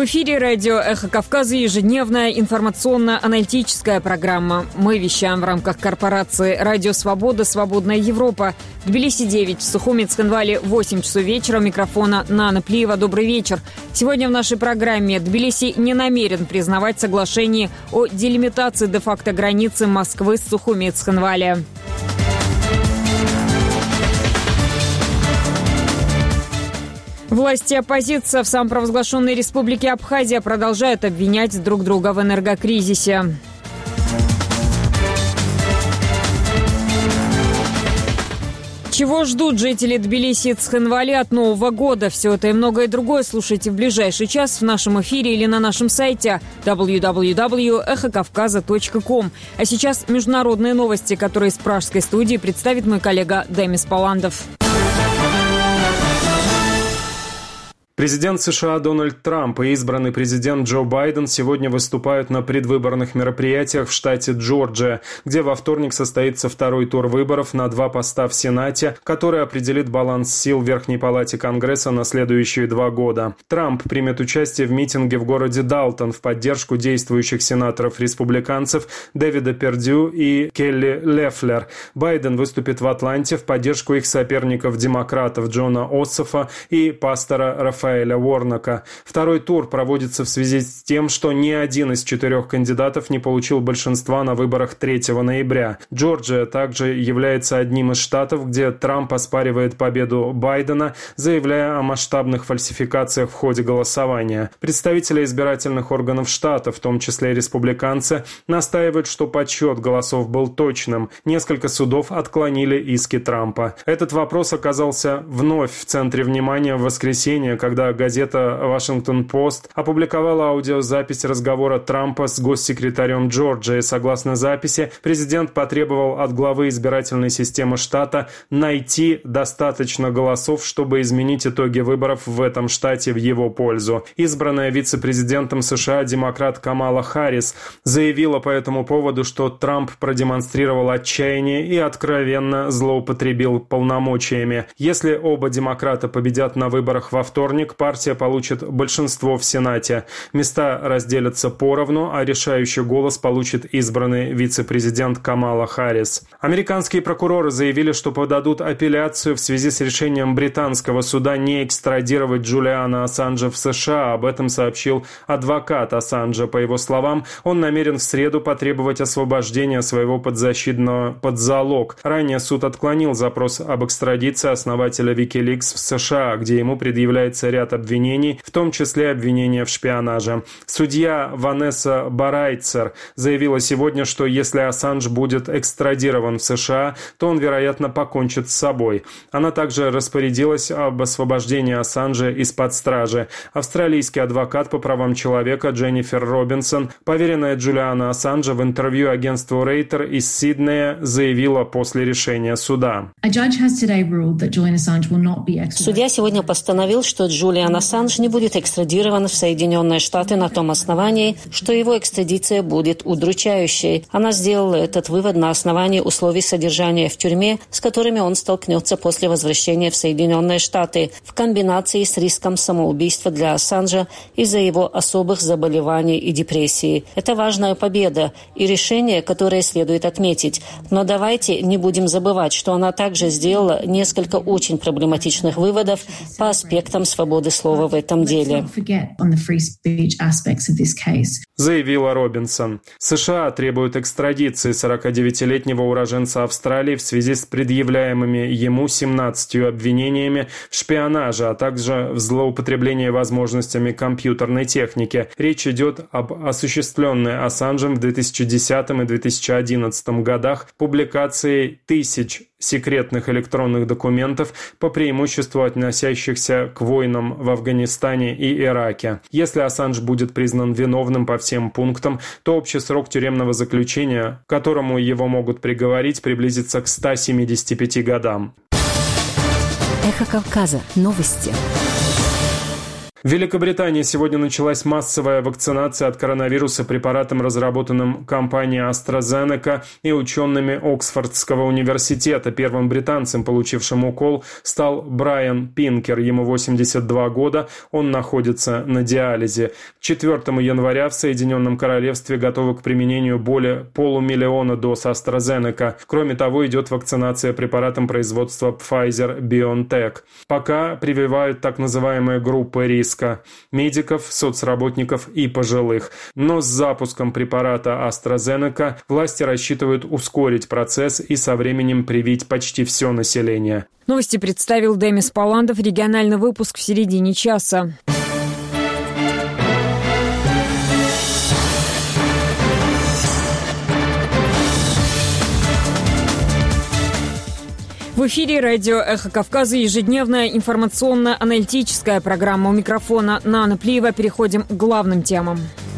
В эфире радио «Эхо Кавказа» ежедневная информационно-аналитическая программа. Мы вещаем в рамках корпорации «Радио Свобода. Свободная Европа». В Тбилиси 9, в Сухуми, Цхинвале 8 часов вечера. У микрофона Нана Плиева. Добрый вечер. Сегодня в нашей программе Тбилиси не намерен признавать соглашение о делимитации де-факто границы Москвы с Сухуми и Цхинвале. Власти и оппозиция в самопровозглашенной республике Абхазия продолжают обвинять друг друга в энергокризисе. Чего ждут жители Тбилиси и Цхинвали от Нового года? Все это и многое другое слушайте в ближайший час в нашем эфире или на нашем сайте www.ekhokavkaza.com. А сейчас международные новости, которые из пражской студии представит мой коллега Демис Паландов. Президент США Дональд Трамп и избранный президент Джо Байден сегодня выступают на предвыборных мероприятиях в штате Джорджия, где во вторник состоится второй тур выборов на 2 поста в Сенате, который определит баланс сил в Верхней Палате Конгресса на следующие 2 года. Трамп примет участие в митинге в городе Далтон в поддержку действующих сенаторов-республиканцев Дэвида Пердью и Келли Лефлер. Байден выступит в Атланте в поддержку их соперников-демократов Джона Ософа и пастора Рафаэля Уорнока. Второй тур проводится в связи с тем, что ни один из 4 кандидатов не получил большинства на выборах 3 ноября. Джорджия также является одним из штатов, где Трамп оспаривает победу Байдена, заявляя о масштабных фальсификациях в ходе голосования. Представители избирательных органов штата, в том числе республиканцы, настаивают, что подсчет голосов был точным. Несколько судов отклонили иски Трампа. Этот вопрос оказался вновь в центре внимания в воскресенье, когда газета «Вашингтон-Пост» опубликовала аудиозапись разговора Трампа с госсекретарем Джорджии. Согласно записи, президент потребовал от главы избирательной системы штата найти достаточно голосов, чтобы изменить итоги выборов в этом штате в его пользу. Избранная вице-президентом США демократ Камала Харрис заявила по этому поводу, что Трамп продемонстрировал отчаяние и откровенно злоупотребил полномочиями. Если оба демократа победят на выборах во вторник, партия получит большинство в Сенате. Места разделятся поровну, а решающий голос получит избранный вице-президент Камала Харрис. Американские прокуроры заявили, что подадут апелляцию в связи с решением британского суда не экстрадировать Джулиана Ассанжа в США. Об этом сообщил адвокат Ассанжа. По его словам, он намерен в среду потребовать освобождения своего подзащитного под залог. Ранее суд отклонил запрос об экстрадиции основателя Wikileaks в США, где ему предъявляется ряд обвинений, в том числе обвинения в шпионаже. Судья Ванесса Барайцер заявила сегодня, что если Ассанж будет экстрадирован в США, то он, вероятно, покончит с собой. Она также распорядилась об освобождении Ассанжа из-под стражи. Австралийский адвокат по правам человека Дженнифер Робинсон, поверенная Джулиана Ассанжа, в интервью агентству Рейтер из Сиднея заявила после решения суда. Судья сегодня постановил, что Джулиан Ассанж не будет экстрадирован в Соединенные Штаты на том основании, что его экстрадиция будет удручающей. Она сделала этот вывод на основании условий содержания в тюрьме, с которыми он столкнется после возвращения в Соединенные Штаты, в комбинации с риском самоубийства для Ассанжа из-за его особых заболеваний и депрессии. Это важная победа и решение, которое следует отметить. Но давайте не будем забывать, что она также сделала несколько очень проблематичных выводов по аспектам свободы слова в этом деле. Заявила Робинсон. США требуют экстрадиции 49-летнего уроженца Австралии в связи с предъявляемыми ему 17 обвинениями в шпионаже, а также в злоупотреблении возможностями компьютерной техники. Речь идет об осуществленной Ассанжем в 2010 и 2011 годах публикации тысяч секретных электронных документов, по преимуществу относящихся к войнам в Афганистане и Ираке. Если Ассанж будет признан виновным по всем пунктам, то общий срок тюремного заключения, к которому его могут приговорить, приблизится к 175 годам. Эхо Кавказа. Новости. В Великобритании сегодня началась массовая вакцинация от коронавируса препаратом, разработанным компанией AstraZeneca и учеными Оксфордского университета. Первым британцем, получившим укол, стал Брайан Пинкер. Ему 82 года, он находится на диализе. К 4 января в Соединенном Королевстве готовы к применению более 500 000 доз AstraZeneca. Кроме того, идет вакцинация препаратом производства Pfizer-BioNTech. Пока прививают так называемые группы риска – медиков, соцработников и пожилых. Но с запуском препарата AstraZeneca власти рассчитывают ускорить процесс и со временем привить почти все население. Новости представил Демис Паландов. Региональный выпуск в середине часа. В эфире радио «Эхо Кавказа» ежедневная информационно-аналитическая программа. У микрофона Нана Плиева. Переходим к главным темам.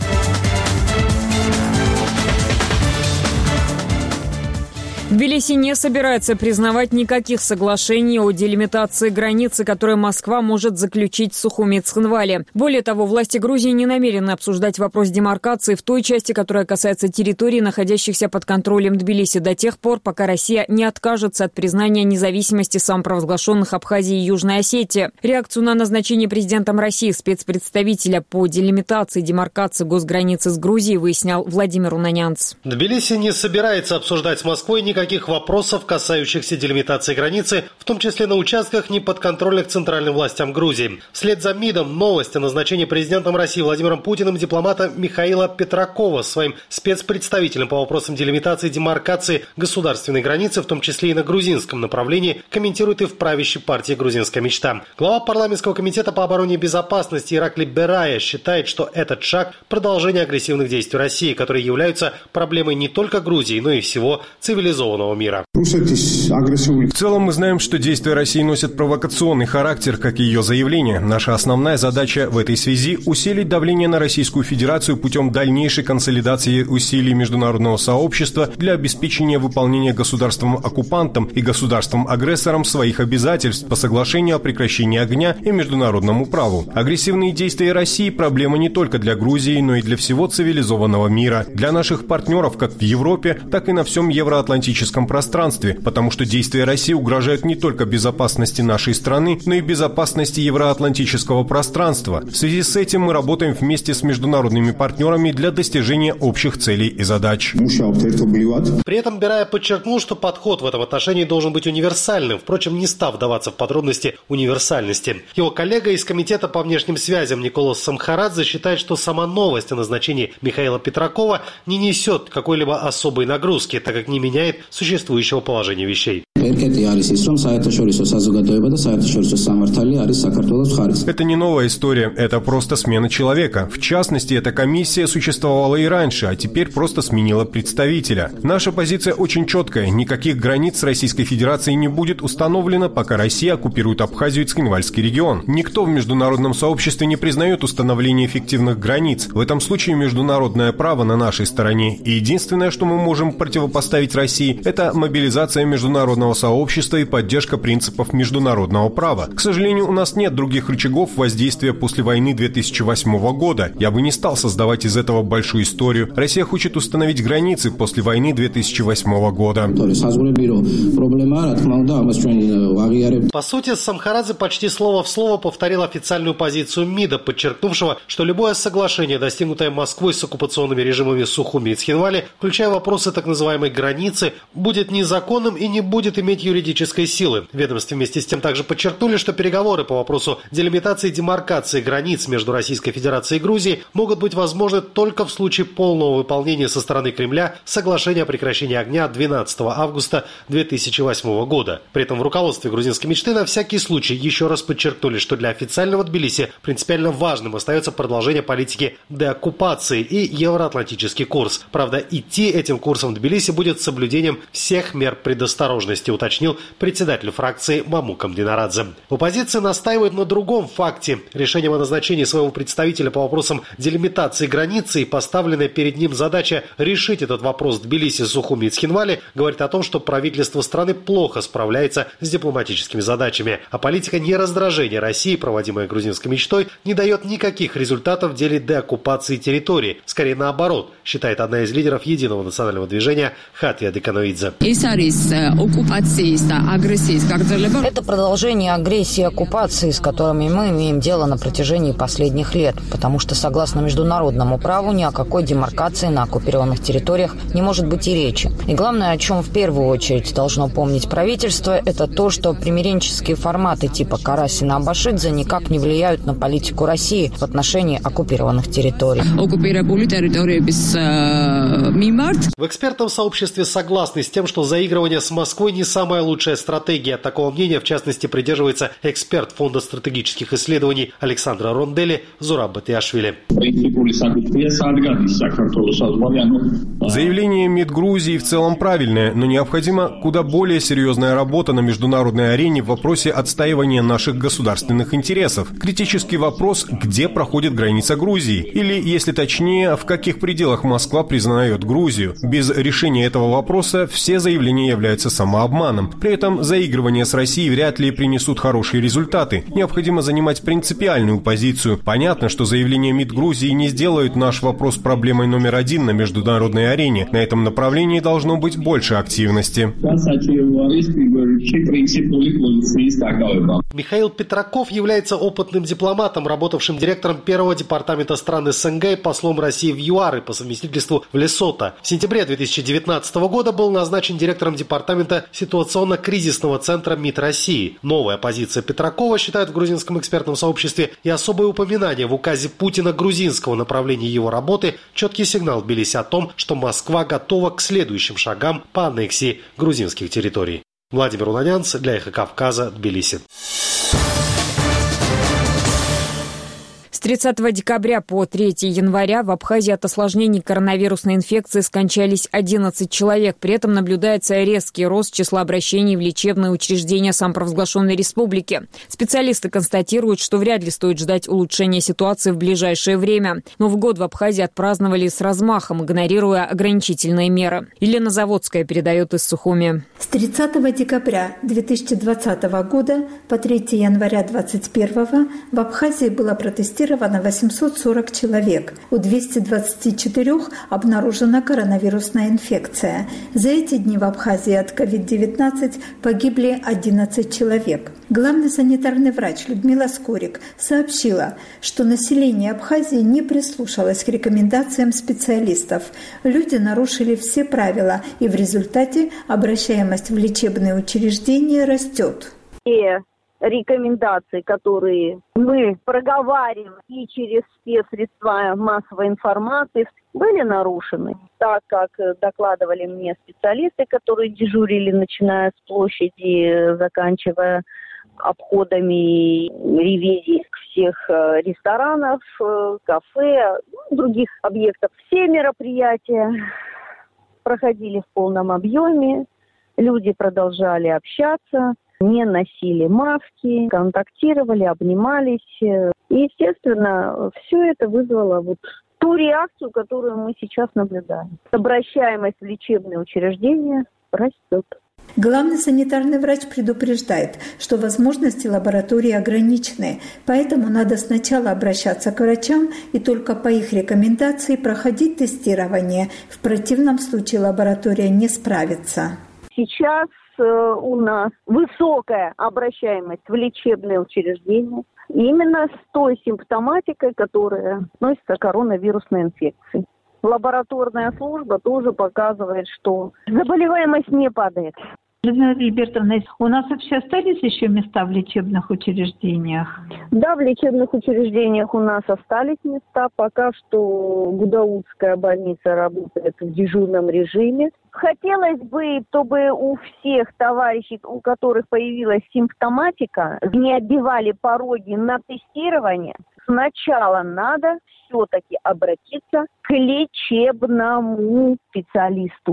Тбилиси не собирается признавать никаких соглашений о делимитации границы, которые Москва может заключить с Сухуми и Цхинвали. Более того, власти Грузии не намерены обсуждать вопрос демаркации в той части, которая касается территорий, находящихся под контролем Тбилиси, до тех пор, пока Россия не откажется от признания независимости самопровозглашенных Абхазии и Южной Осетии. Реакцию на назначение президентом России спецпредставителя по делимитации демаркации госграницы с Грузией выяснял Владимир Унанянц. Тбилиси не собирается обсуждать с Москвой никаких вопросов, касающихся делимитации границы, в том числе на участках, не подконтрольных центральным властям Грузии. Вслед за МИДом новость о назначении президентом России Владимиром Путиным дипломата Михаила Петракова своим спецпредставителем по вопросам делимитации и демаркации государственной границы, в том числе и на грузинском направлении, комментирует и в правящей партии «Грузинская мечта». Глава парламентского комитета по обороне и безопасности Иракли Берая считает, что этот шаг – продолжение агрессивных действий России, которые являются проблемой не только Грузии, но и всего цивилизованного мира. В целом мы знаем, что действия России носят провокационный характер, как и ее заявление. Наша основная задача в этой связи – усилить давление на Российскую Федерацию путем дальнейшей консолидации усилий международного сообщества для обеспечения выполнения государством-оккупантом и государством-агрессором своих обязательств по соглашению о прекращении огня и международному праву. Агрессивные действия России – проблема не только для Грузии, но и для всего цивилизованного мира, для наших партнеров как в Европе, так и на всем евроатлантическом пространстве, потому что действия России угрожают не только безопасности нашей страны, но и безопасности евроатлантического пространства. В связи с этим мы работаем вместе с международными партнерами для достижения общих целей и задач. При этом Берая подчеркнул, что подход в этом отношении должен быть универсальным, впрочем, не став вдаваться в подробности универсальности. Его коллега из Комитета по внешним связям Николас Самхарадзе считает, что сама новость о назначении Михаила Петракова не несет какой-либо особой нагрузки, так как не меняет существующего положения вещей. Это не новая история, это просто смена человека. В частности, эта комиссия существовала и раньше, а теперь просто сменила представителя. Наша позиция очень четкая. Никаких границ с Российской Федерацией не будет установлено, пока Россия оккупирует Абхазию и Цхинвальский регион. Никто в международном сообществе не признает установление эффективных границ. В этом случае международное право на нашей стороне. И единственное, что мы можем противопоставить России, это мобилизация международного сообщества и поддержка принципов международного права. К сожалению, у нас нет других рычагов воздействия после войны 2008 года. Я бы не стал создавать из этого большую историю. Россия хочет установить границы после войны 2008 года. По сути, Самхарадзе почти слово в слово повторил официальную позицию МИДа, подчеркнувшего, что любое соглашение, достигнутое Москвой с оккупационными режимами Сухуми и Цхинвали, включая вопросы так называемой границы, будет незаконным и не будет иметь юридической силы. В ведомстве вместе с тем также подчеркнули, что переговоры по вопросу делимитации и демаркации границ между Российской Федерацией и Грузией могут быть возможны только в случае полного выполнения со стороны Кремля соглашения о прекращении огня 12 августа 2008 года. При этом в руководстве грузинской мечты на всякий случай еще раз подчеркнули, что для официального Тбилиси принципиально важным остается продолжение политики деоккупации и евроатлантический курс. Правда, идти этим курсом Тбилиси будет с соблюдением соблюдением всех мер предосторожности, уточнил председатель фракции Мамук Амдинарадзе. Оппозиция настаивает на другом факте. Решением о назначении своего представителя по вопросам делимитации границы и поставленная перед ним задача решить этот вопрос в Тбилиси, Сухуми и Цхинвале говорит о том, что правительство страны плохо справляется с дипломатическими задачами, а политика нераздражения России, проводимая грузинской мечтой, не дает никаких результатов в деле деоккупации территории. Скорее наоборот, считает одна из лидеров единого национального движения Хатия Декановидзе. Это продолжение агрессии и оккупации, с которыми мы имеем дело на протяжении последних лет, потому что, согласно международному праву, ни о какой демаркации на оккупированных территориях не может быть и речи. И главное, о чем в первую очередь должно помнить правительство, это то, что примиренческие форматы типа Карасина-Абашидзе никак не влияют на политику России в отношении оккупированных территорий. В экспертном сообществе согласны с тем, что заигрывание с Москвой не самая лучшая стратегия. Такого мнения, в частности, придерживается эксперт Фонда стратегических исследований Александра Рондели Зураб Батиашвили. Заявление МИД Грузии в целом правильное, но необходима куда более серьезная работа на международной арене в вопросе отстаивания наших государственных интересов. Критический вопрос, где проходит граница Грузии, или, если точнее, в каких пределах Москва признает Грузию. Без решения этого вопроса все заявления являются самообманом. При этом заигрывания с Россией вряд ли принесут хорошие результаты. Необходимо занимать принципиальную позицию. Понятно, что заявления МИД Грузии не сделают наш вопрос проблемой номер один на международной арене. На этом направлении должно быть больше активности. Михаил Петраков является опытным дипломатом, работавшим директором первого департамента стран СНГ и послом России в ЮАР и по совместительству в Лесото. В сентябре 2019 года был назначен директором департамента ситуационно-кризисного центра МИД России. Новая позиция Петракова, считают в грузинском экспертном сообществе, и особое упоминание в указе Путина грузинского направления его работы – четкий сигнал Тбилиси о том, что Москва готова к следующим шагам по аннексии грузинских территорий. Владимир Уланянц для «Эхо Кавказа», Тбилиси. С 30 декабря по 3 января в Абхазии от осложнений коронавирусной инфекции скончались 11 человек. При этом наблюдается резкий рост числа обращений в лечебные учреждения самопровозглашенной республики. Специалисты констатируют, что вряд ли стоит ждать улучшения ситуации в ближайшее время. Новый год в Абхазии отпраздновали с размахом, игнорируя ограничительные меры. Елена Заводская передает из Сухуми. С 30 декабря 2020 года по 3 января 2021 в Абхазии было протестировано 840 человек. У 224 обнаружена коронавирусная инфекция. За эти дни в Абхазии от COVID-19 погибли 11 человек. Главный санитарный врач Людмила Скорик сообщила, что население Абхазии не прислушалось к рекомендациям специалистов. Люди нарушили все правила, и в результате обращаемость в лечебные учреждения растет. Рекомендации, которые мы проговариваем и через спецсредства массовой информации, были нарушены. Так как докладывали мне специалисты, которые дежурили, начиная с площади, заканчивая обходами, ревизией всех ресторанов, кафе, других объектов. Все мероприятия проходили в полном объеме, люди продолжали общаться, не носили маски, контактировали, обнимались. И, естественно, все это вызвало ту реакцию, которую мы сейчас наблюдаем. Обращаемость в лечебные учреждения растет. Главный санитарный врач предупреждает, что возможности лаборатории ограничены, поэтому надо сначала обращаться к врачам и только по их рекомендации проходить тестирование. В противном случае лаборатория не справится. Сейчас у нас высокая обращаемость в лечебные учреждения именно с той симптоматикой, которая относится к коронавирусной инфекции. Лабораторная служба тоже показывает, что заболеваемость не падает. Людмила Альбертовна, у нас вообще остались еще места в лечебных учреждениях? Да, в лечебных учреждениях у нас остались места. Пока что Гудаутская больница работает в дежурном режиме. Хотелось бы, чтобы у всех товарищей, у которых появилась симптоматика, не отбивали пороги на тестирование. Сначала надо все-таки обратиться к лечебному специалисту.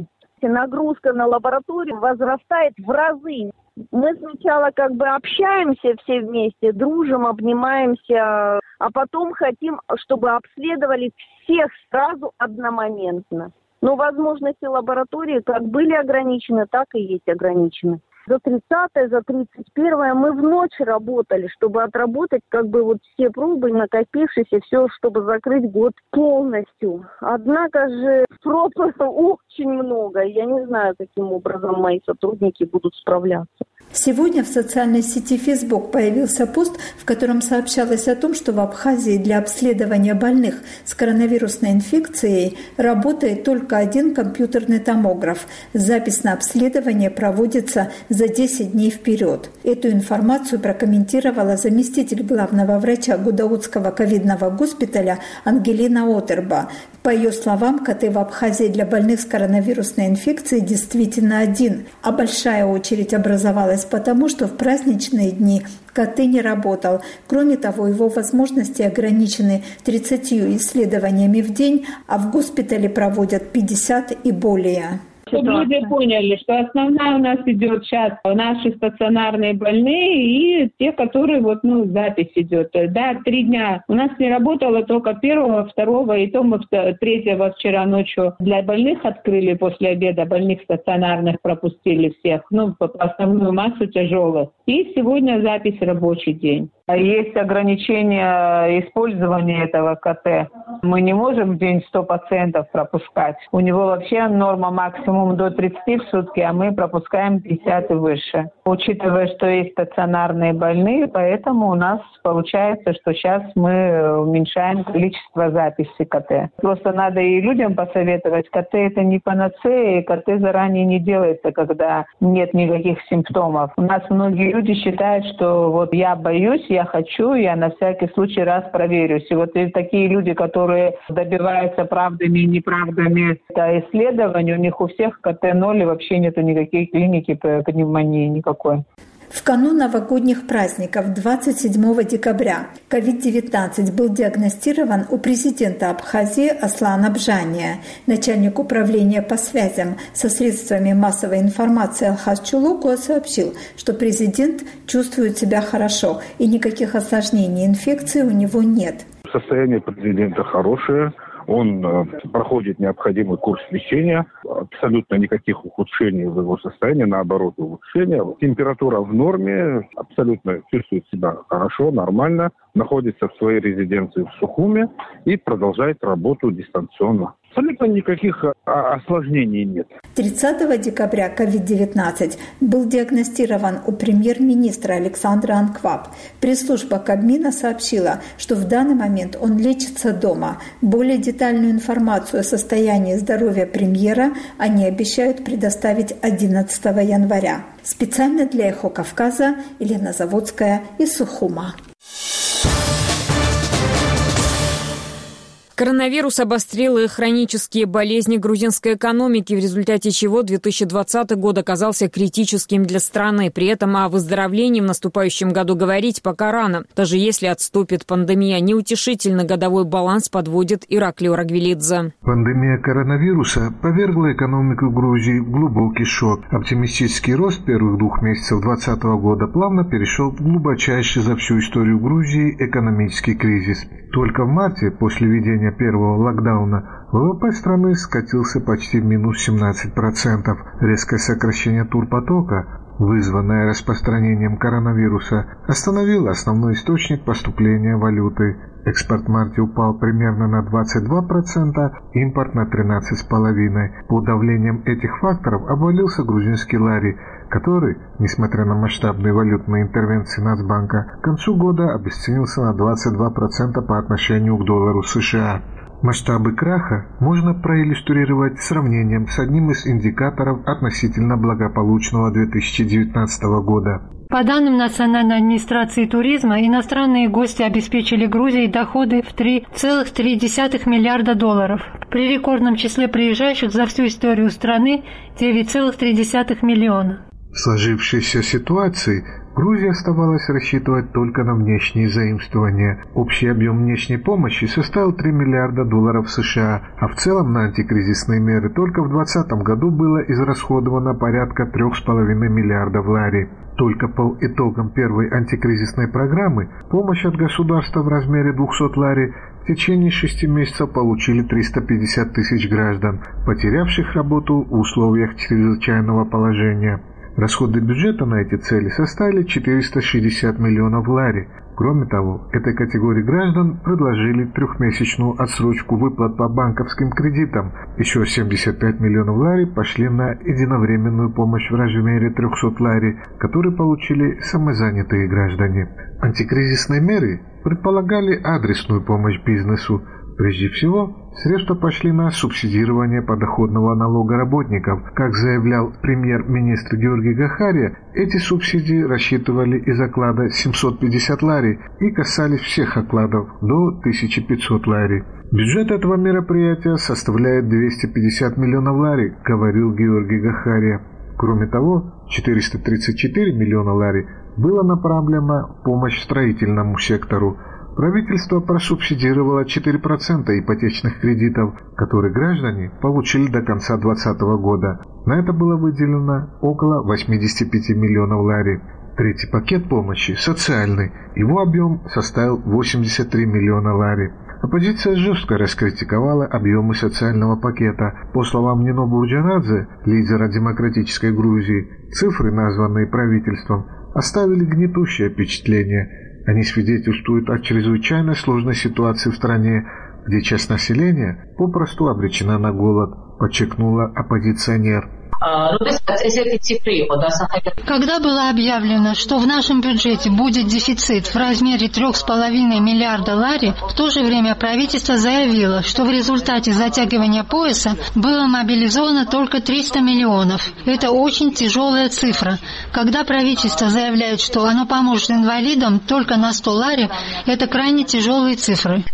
нагрузка на лабораторию возрастает в разы. Мы сначала общаемся все вместе, дружим, обнимаемся, а потом хотим, чтобы обследовали всех сразу одномоментно. Но возможности лаборатории как были ограничены, так и есть ограничены. За 30-е, за 31-е мы в ночь работали, чтобы отработать все пробы, накопившиеся, все, чтобы закрыть год полностью. Однако же проб очень много. Я не знаю, каким образом мои сотрудники будут справляться. Сегодня в социальной сети Facebook появился пост, в котором сообщалось о том, что в Абхазии для обследования больных с коронавирусной инфекцией работает только один компьютерный томограф. Запись на обследование проводится за 10 дней вперед. Эту информацию прокомментировала заместитель главного врача Гудаутского ковидного госпиталя Ангелина Отерба. По ее словам, КТ в Абхазии для больных с коронавирусной инфекцией действительно один, а большая очередь образовалась потому, что в праздничные дни КТ не работал. Кроме того, его возможности ограничены 30 исследованиями в день, а в госпитале проводят 50 и более. Чтобы люди поняли, что основная у нас идет сейчас наши стационарные больные и те, которые запись идет. Да, 3 дня. У нас не работало только 1-го, 2-го, и то мы 3-го вчера ночью для больных открыли после обеда, больных стационарных пропустили всех, по основную массу тяжелых. И сегодня запись рабочий день. Есть ограничения использования этого КТ. Мы не можем в день 100 пациентов пропускать. У него вообще норма максимум до 30 в сутки, а мы пропускаем 50 и выше. Учитывая, что есть стационарные больные, поэтому у нас получается, что сейчас мы уменьшаем количество записей КТ. Просто надо и людям посоветовать, КТ это не панацея, и КТ заранее не делается, когда нет никаких симптомов. У нас многие люди считают, что я боюсь, я хочу, я на всякий случай раз проверюсь. И такие люди, которые добиваются правдами и неправдами исследований, у них у всех КТ-0 и вообще нету никакой клиники пневмонии никакой. В канун новогодних праздников 27 декабря COVID-19 был диагностирован у президента Абхазии Аслана Бжания. Начальник управления по связям со средствами массовой информации Алхаз Чулукуа сообщил, что президент чувствует себя хорошо и никаких осложнений инфекции у него нет. Состояние президента хорошее. Он проходит необходимый курс лечения, абсолютно никаких ухудшений в его состоянии, наоборот, улучшения. Температура в норме, абсолютно чувствует себя хорошо, нормально, находится в своей резиденции в Сухуме и продолжает работу дистанционно. Абсолютно никаких осложнений нет. 30 декабря COVID-19 был диагностирован у премьер-министра Александра Анкваб. Пресс-служба Кабмина сообщила, что в данный момент он лечится дома. Более детальную информацию о состоянии здоровья премьера они обещают предоставить 11 января. Специально для «Эхо Кавказа» Елена Заводская из Сухума. Коронавирус обострил и хронические болезни грузинской экономики, в результате чего 2020 год оказался критическим для страны. При этом о выздоровлении в наступающем году говорить пока рано. Даже если отступит пандемия, неутешительно годовой баланс подводит Ираклий Орагвелидзе. Пандемия коронавируса повергла экономику Грузии в глубокий шок. Оптимистический рост первых 2 месяцев 2020 года плавно перешел в глубочайший за всю историю Грузии экономический кризис. Только в марте, после введения первого локдауна, ВВП страны скатился почти в минус 17%. Резкое сокращение турпотока, вызванное распространением коронавируса, остановило основной источник поступления валюты. Экспорт в марте упал примерно на 22%, импорт на 13,5%. Под давлением этих факторов обвалился грузинский лари, который, несмотря на масштабные валютные интервенции Нацбанка, к концу года обесценился на 22% по отношению к доллару США. Масштабы краха можно проиллюстрировать сравнением с одним из индикаторов относительно благополучного 2019 года. По данным Национальной администрации туризма, иностранные гости обеспечили Грузии доходы в $3,3 миллиарда. При рекордном числе приезжающих за всю историю страны 9,3 миллиона. В сложившейся ситуации Грузии оставалось рассчитывать только на внешние заимствования. Общий объем внешней помощи составил $3 миллиарда США, а в целом на антикризисные меры только в 2020 году было израсходовано порядка 3,5 миллиардов лари. Только по итогам первой антикризисной программы помощь от государства в размере 200 лари в течение 6 месяцев получили 350 тысяч граждан, потерявших работу в условиях чрезвычайного положения. Расходы бюджета на эти цели составили 460 миллионов лари. Кроме того, этой категории граждан предложили трехмесячную отсрочку выплат по банковским кредитам. Еще 75 миллионов лари пошли на единовременную помощь в размере 300 лари, которые получили самозанятые граждане. Антикризисные меры предполагали адресную помощь бизнесу. Прежде всего, средства пошли на субсидирование подоходного налога работников. Как заявлял премьер-министр Георгий Гахария, эти субсидии рассчитывали из оклада 750 лари и касались всех окладов до 1500 лари. Бюджет этого мероприятия составляет 250 миллионов лари, говорил Георгий Гахария. Кроме того, 434 миллиона лари было направлено в помощь строительному сектору. Правительство просубсидировало 4% ипотечных кредитов, которые граждане получили до конца 2020 года. На это было выделено около 85 миллионов лари. Третий пакет помощи – социальный. Его объем составил 83 миллиона лари. Оппозиция жестко раскритиковала объемы социального пакета. По словам Нино Бурджанадзе, лидера демократической Грузии, цифры, названные правительством, оставили гнетущее впечатление. Они свидетельствуют о чрезвычайно сложной ситуации в стране, где часть населения попросту обречена на голод, подчеркнула оппозиционер. Когда было объявлено, что в нашем бюджете будет дефицит в размере 3,5 миллиарда лари, в то же время правительство заявило, что в результате затягивания пояса было мобилизовано только 300 миллионов. Это очень тяжелая цифра. Когда правительство заявляет, что оно поможет инвалидам только на 100 лари, это крайне тяжелые цифры.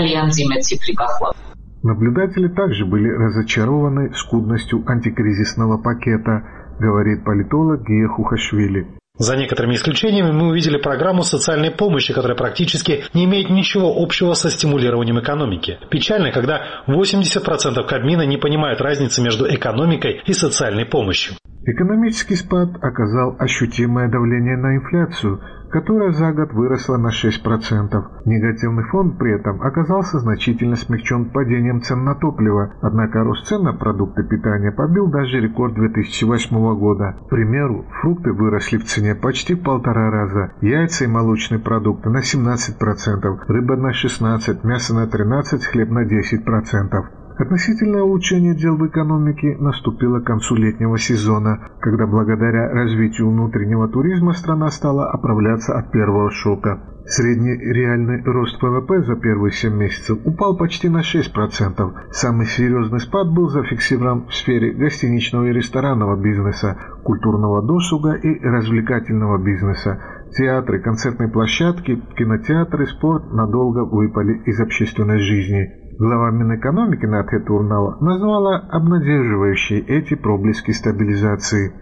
Наблюдатели также были разочарованы скудностью антикризисного пакета, говорит политолог Гия Хухашвили. За некоторыми исключениями мы увидели программу социальной помощи, которая практически не имеет ничего общего со стимулированием экономики. Печально, когда 80% Кабмина не понимают разницы между экономикой и социальной помощью. Экономический спад оказал ощутимое давление на инфляцию, которая за год выросла на 6%. Негативный фон при этом оказался значительно смягчен падением цен на топливо, однако рост цен на продукты питания побил даже рекорд 2008 года. К примеру, фрукты выросли в цене почти в 1,5 раза, яйца и молочные продукты на 17%, рыба на 16%, мясо на 13%, хлеб на 10%. Относительное улучшение дел в экономике наступило к концу летнего сезона, когда благодаря развитию внутреннего туризма страна стала оправляться от первого шока. Средний реальный рост ВВП за первые 7 месяцев упал почти на 6%. Самый серьезный спад был зафиксирован в сфере гостиничного и ресторанного бизнеса, культурного досуга и развлекательного бизнеса. Театры, концертные площадки, кинотеатры, спорт надолго выпали из общественной жизни. Глава Минэкономики Натхэ Турнава назвала обнадеживающей эти проблески стабилизации.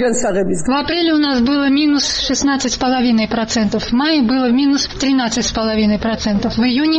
В апреле у нас было минус 16,5%, в мае было минус 13,5%, в июне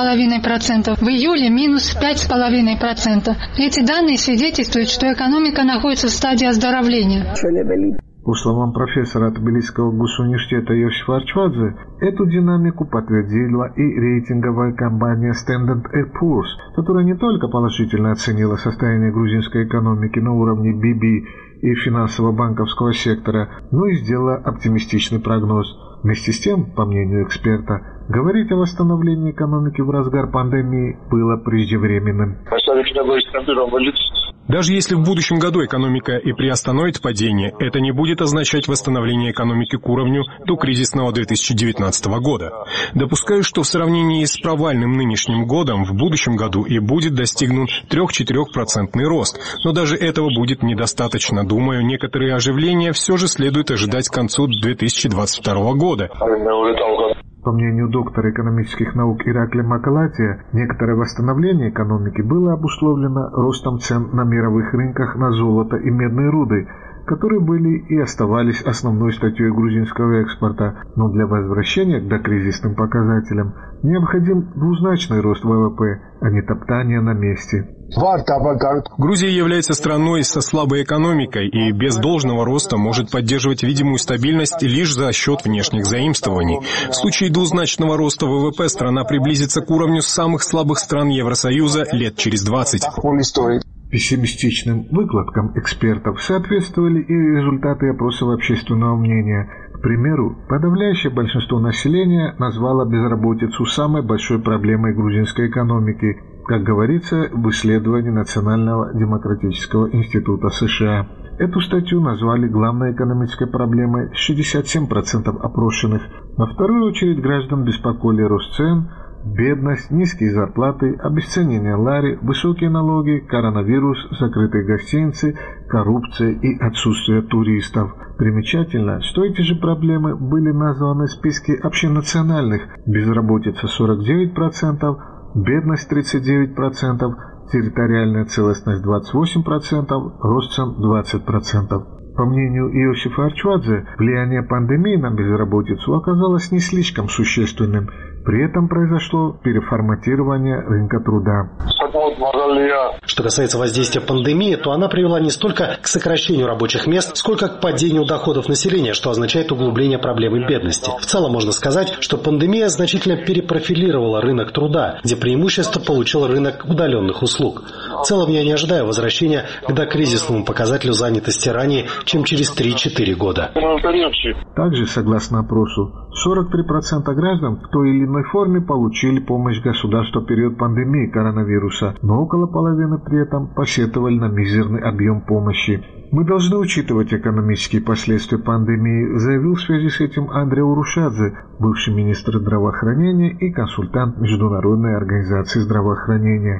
7,5%, в июле минус 5,5%. Эти данные свидетельствуют, что экономика находится в стадии оздоровления. По словам профессора Тбилисского госуниверситета Йосифа Арчвадзе, эту динамику подтвердила и рейтинговая компания Standard & Poor's, которая не только положительно оценила состояние грузинской экономики на уровне BB и финансово-банковского сектора, но и сделала оптимистичный прогноз. Вместе с тем, по мнению эксперта, говорить о восстановлении экономики в разгар пандемии было преждевременным. Даже если в будущем году экономика и приостановит падение, это не будет означать восстановление экономики к уровню до кризисного 2019 года. Допускаю, что в сравнении с провальным нынешним годом в будущем году и будет достигнут 3-4% рост, но даже этого будет недостаточно. Думаю, некоторые оживления все же следует ожидать к концу 2022 года. По мнению доктора экономических наук Иракли Макалатия, некоторое восстановление экономики было обусловлено ростом цен на мировых рынках на золото и медные руды, которые были и оставались основной статьей грузинского экспорта, но для возвращения к докризисным показателям необходим двузначный рост ВВП, а не топтание на месте. Грузия является страной со слабой экономикой и без должного роста может поддерживать видимую стабильность лишь за счет внешних заимствований. В случае двузначного роста ВВП страна приблизится к уровню самых слабых стран Евросоюза лет через 20. Пессимистичным выкладкам экспертов соответствовали и результаты опросов общественного мнения. К примеру, подавляющее большинство населения назвало безработицу самой большой проблемой грузинской экономики, как говорится в исследовании Национального демократического института США. Эту статью назвали главной экономической проблемой 67% опрошенных. Во вторую очередь граждан беспокоили рост цен, бедность, низкие зарплаты, обесценение лари, высокие налоги, коронавирус, закрытые гостиницы, коррупция и отсутствие туристов. Примечательно, что эти же проблемы были названы в списке общенациональных: безработица 49%, бедность 39%, территориальная целостность 28%, рост цен 20%. По мнению Иосифа Арчвадзе, влияние пандемии на безработицу оказалось не слишком существенным. При этом произошло переформатирование рынка труда. Что касается воздействия пандемии, то она привела не столько к сокращению рабочих мест, сколько к падению доходов населения, что означает углубление проблемы бедности. В целом можно сказать, что пандемия значительно перепрофилировала рынок труда, где преимущество получил рынок удаленных услуг. В целом я не ожидаю возвращения к докризисному показателю занятости ранее, чем через 3-4 года. Также, согласно опросу, 43% граждан в той или иной форме получили помощь государства в период пандемии коронавируса, но около половины при этом посетовали на мизерный объем помощи. Мы должны учитывать экономические последствия пандемии, заявил в связи с этим Андрей Урушадзе, бывший министр здравоохранения и консультант Международной организации здравоохранения.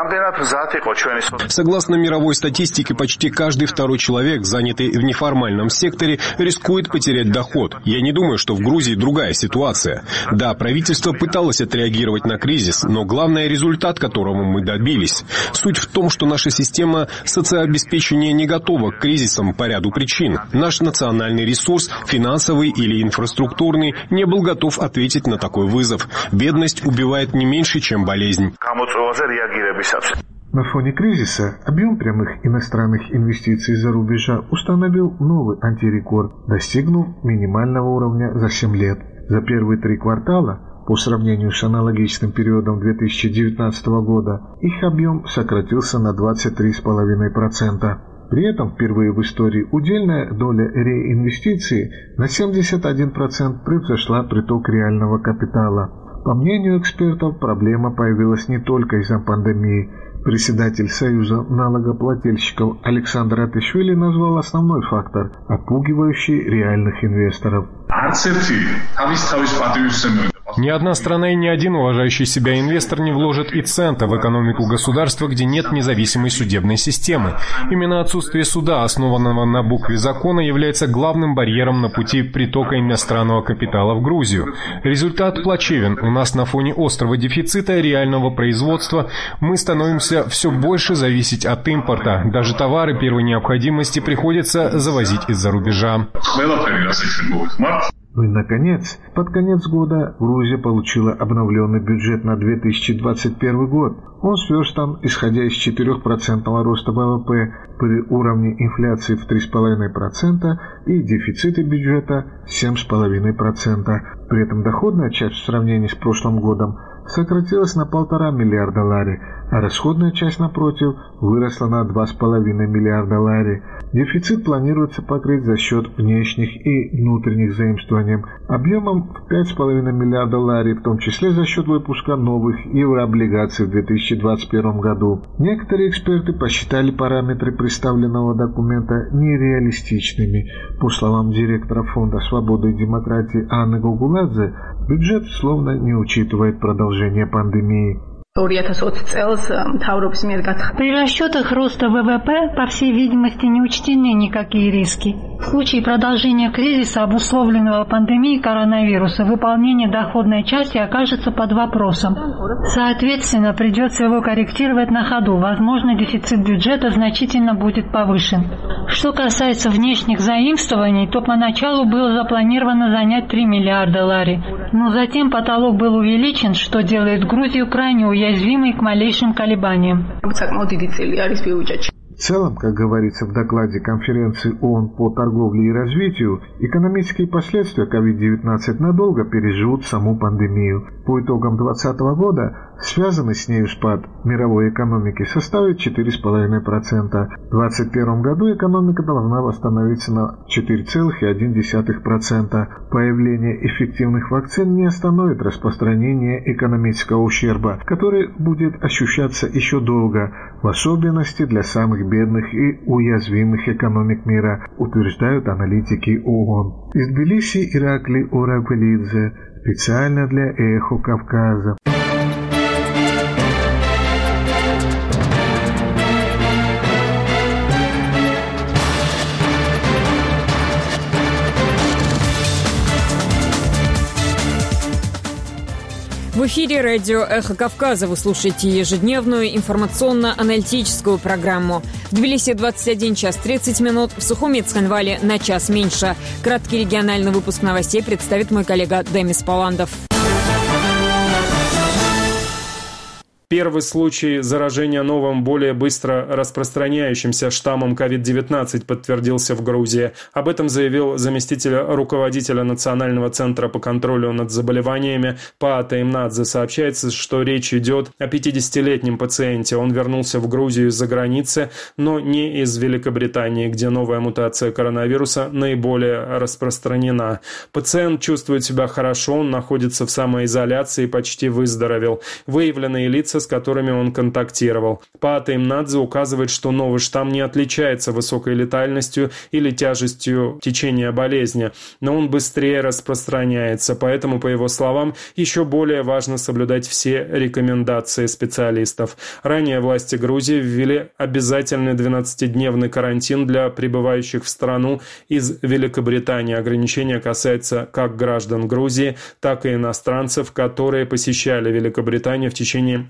Согласно мировой статистике, почти каждый второй человек, занятый в неформальном секторе, рискует потерять доход. Я не думаю, что в Грузии другая ситуация. Да, правительство пыталось отреагировать на кризис, но главный результат, которого мы добились. Суть в том, что наша система соцобеспечения не готова к кризисам по ряду причин. Наш национальный ресурс, финансовый или инфраструктурный, не был готов ответить на такой вызов. Бедность убивает не меньше, чем болезнь. На фоне кризиса объем прямых иностранных инвестиций из-за рубежа установил новый антирекорд, достигнув минимального уровня за 7 лет. За первые 3 квартала, по сравнению с аналогичным периодом 2019 года, их объем сократился на 23,5%. При этом впервые в истории удельная доля реинвестиций на 71% превзошла приток реального капитала. По мнению экспертов, проблема появилась не только из-за пандемии. Председатель Союза налогоплательщиков Александр Атышвили назвал основной фактор, отпугивающий реальных инвесторов. Ни одна страна и ни один уважающий себя инвестор не вложит и цента в экономику государства, где нет независимой судебной системы. Именно отсутствие суда, основанного на букве закона, является главным барьером на пути притока иностранного капитала в Грузию. Результат плачевен. У нас на фоне острого дефицита реального производства мы становимся все больше зависеть от импорта. Даже товары первой необходимости приходится завозить из-за рубежа. Ну и, наконец, под конец года Грузия получила обновленный бюджет на 2021 год. Он сверстан, исходя из 4% роста ВВП при уровне инфляции в 3,5% и дефицита бюджета 7,5%. При этом доходная часть в сравнении с прошлым годом сократилась на 1,5 миллиарда лари, а расходная часть, напротив, выросла на 2,5 миллиарда лари. Дефицит планируется покрыть за счет внешних и внутренних заимствований объемом в 5,5 миллиарда лари, в том числе за счет выпуска новых еврооблигаций в 2021 году. Некоторые эксперты посчитали параметры представленного документа нереалистичными. По словам директора Фонда свободы и демократии Анны Гогуладзе, бюджет словно не учитывает продолжение пандемии. При расчетах роста ВВП, по всей видимости, не учтены никакие риски. В случае продолжения кризиса, обусловленного пандемией коронавируса, выполнение доходной части окажется под вопросом. Соответственно, придется его корректировать на ходу. Возможно, дефицит бюджета значительно будет повышен. Что касается внешних заимствований, то поначалу было запланировано занять 3 миллиарда лари. Но затем потолок был увеличен, что делает Грузию крайне уязвимой к малейшим колебаниям. В целом, как говорится в докладе конференции ООН по торговле и развитию, экономические последствия COVID-19 надолго переживут саму пандемию. По итогам 2020 года связанный с нею спад мировой экономики составит 4,5%. В 2021 году экономика должна восстановиться на 4,1%. Появление эффективных вакцин не остановит распространение экономического ущерба, который будет ощущаться еще долго, в особенности для самых бедных и уязвимых экономик мира, утверждают аналитики ООН. Из Тбилиси Ираклий Урапелидзе, специально для «Эхо Кавказа». В эфире радио «Эхо Кавказа». Вы слушаете ежедневную информационно-аналитическую программу. В Тбилиси 21 час 30 минут, в Сухуми и Цхинвале на час меньше. Краткий региональный выпуск новостей представит мой коллега Демис Паландов. Первый случай заражения новым, более быстро распространяющимся штаммом COVID-19 подтвердился в Грузии. Об этом заявил заместитель руководителя Национального центра по контролю над заболеваниями Паата Имнадзе. Сообщается, что речь идет о 50-летнем пациенте. Он вернулся в Грузию из-за границы, но не из Великобритании, где новая мутация коронавируса наиболее распространена. Пациент чувствует себя хорошо, он находится в самоизоляции и почти выздоровел. Выявленные лица, с которыми он контактировал. Паата Имнадзе указывает, что новый штамм не отличается высокой летальностью или тяжестью течения болезни, но он быстрее распространяется, поэтому, по его словам, еще более важно соблюдать все рекомендации специалистов. Ранее власти Грузии ввели обязательный 12-дневный карантин для прибывающих в страну из Великобритании. Ограничение касается как граждан Грузии, так и иностранцев, которые посещали Великобританию в течение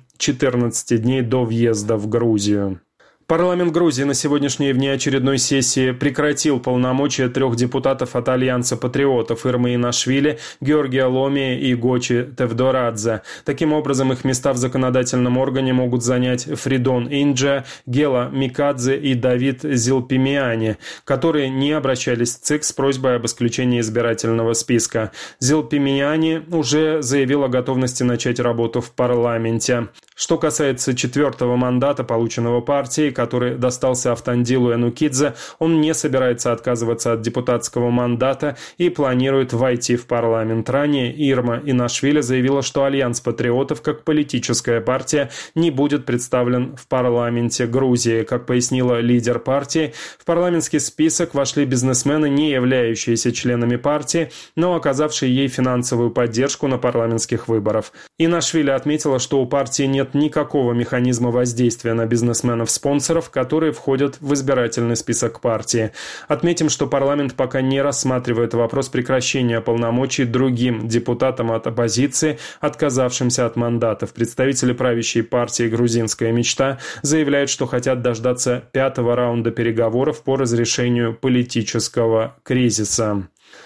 14 дней до въезда в Грузию. Парламент Грузии на сегодняшней внеочередной сессии прекратил полномочия 3 депутатов от Альянса патриотов Ирмы Инашвили, Георгия Ломия и Гочи Тевдорадзе. Таким образом, их места в законодательном органе могут занять Фридон Инджа, Гела Микадзе и Давид Зилпимиани, которые не обращались в ЦИК с просьбой об исключении избирательного списка. Зилпимиани уже заявил о готовности начать работу в парламенте. Что касается 4-го мандата, полученного партией, который достался Автандилу Энукидзе, он не собирается отказываться от депутатского мандата и планирует войти в парламент. Ранее Ирма Инашвили заявила, что Альянс патриотов как политическая партия не будет представлен в парламенте Грузии. Как пояснила лидер партии, в парламентский список вошли бизнесмены, не являющиеся членами партии, но оказавшие ей финансовую поддержку на парламентских выборах. Инашвили отметила, что у партии нет никакого механизма воздействия на бизнесменов-спонсоров, которые входят в избирательный список партии. Отметим, что парламент пока не рассматривает вопрос прекращения полномочий другим депутатам от оппозиции, отказавшимся от мандатов. Представители правящей партии «Грузинская мечта» заявляют, что хотят дождаться 5-го раунда переговоров по разрешению политического кризиса.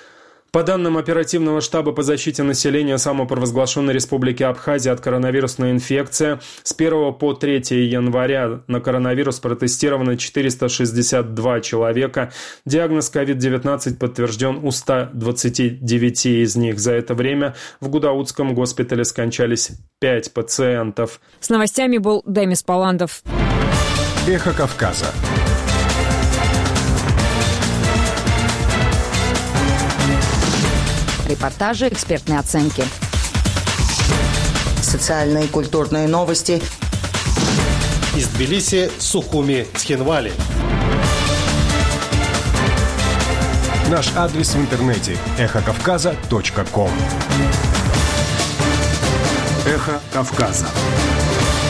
По данным оперативного штаба по защите населения самопровозглашенной Республики Абхазия от коронавирусной инфекции, с 1 по 3 января на коронавирус протестировано 462 человека. Диагноз COVID-19 подтвержден у 129 из них. За это время в Гудаутском госпитале скончались 5 пациентов. С новостями был Демис Паландов. Эхо Кавказа. Репортажи, экспертные оценки. Социальные и культурные новости. Из Тбилиси, Сухуми, Цхинвали. Наш адрес в интернете – эхокавказа.ком. Эхо Кавказа.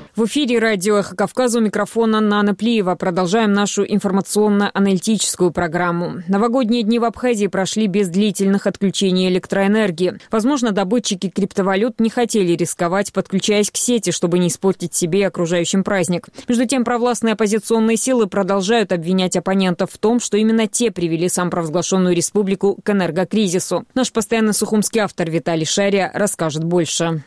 В эфире радио «Эхо Кавказа», у микрофона Нана Плиева. Продолжаем нашу информационно-аналитическую программу. Новогодние дни в Абхазии прошли без длительных отключений электроэнергии. Возможно, добытчики криптовалют не хотели рисковать, подключаясь к сети, чтобы не испортить себе и окружающим праздник. Между тем, провластные оппозиционные силы продолжают обвинять оппонентов в том, что именно те привели самопровозглашенную республику к энергокризису. Наш постоянный сухумский автор Виталий Шария расскажет больше.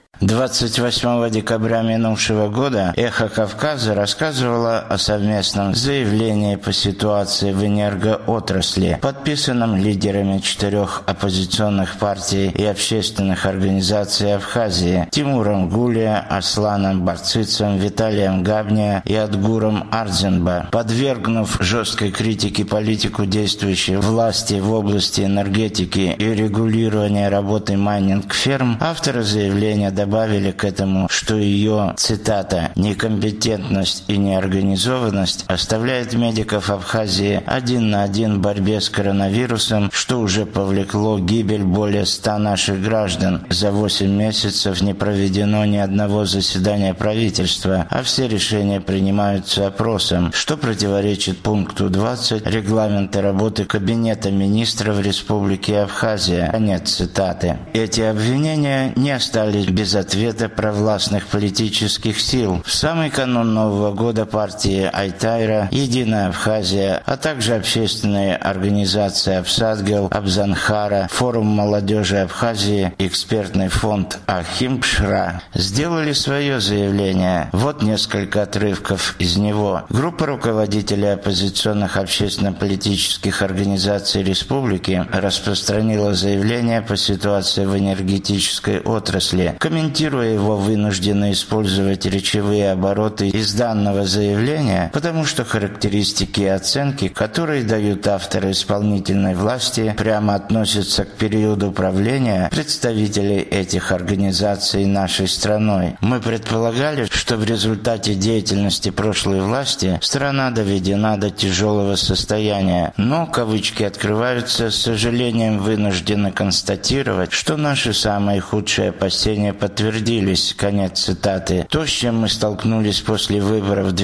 28 декабря минувшего года «Эхо Кавказа» рассказывало о совместном заявлении по ситуации в энергоотрасли, подписанном лидерами 4 оппозиционных партий и общественных организаций Абхазии: Тимуром Гулия, Асланом Барцицем, Виталием Габния и Адгуром Ардзенба. Подвергнув жесткой критике политику действующей власти в области энергетики и регулирования работы майнинг-ферм, авторы заявления добавили к этому, что ее, цитата, «некомпетентность и неорганизованность оставляет медиков Абхазии один на один в борьбе с коронавирусом, что уже повлекло гибель более 100 наших граждан. За 8 месяцев не проведено ни одного заседания правительства, а все решения принимаются опросом, что противоречит пункту 20 регламента работы Кабинета министров Республики Абхазия». Конец цитаты. Эти обвинения не остались без ответа провластных политических сил. В самый канун Нового года партии Айтайра, Единая Абхазия, а также общественные организации Абсадгел, Абзанхара, Форум молодежи Абхазии, экспертный фонд Ахимпшра сделали свое заявление. Вот несколько отрывков из него. Группа руководителей оппозиционных общественно-политических организаций республики распространила заявление по ситуации в энергетической отрасли. Комментируя его, вынуждены использовать речевые обороты из данного заявления, потому что характеристики и оценки, которые дают авторы исполнительной власти, прямо относятся к периоду правления представителей этих организаций нашей страной. Мы предполагали, что в результате деятельности прошлой власти страна доведена до тяжелого состояния, но, кавычки открываются, с сожалением вынуждены констатировать, что наши самые худшие опасения подтвердились. Конец цитаты. То, с чем мы столкнулись после выборов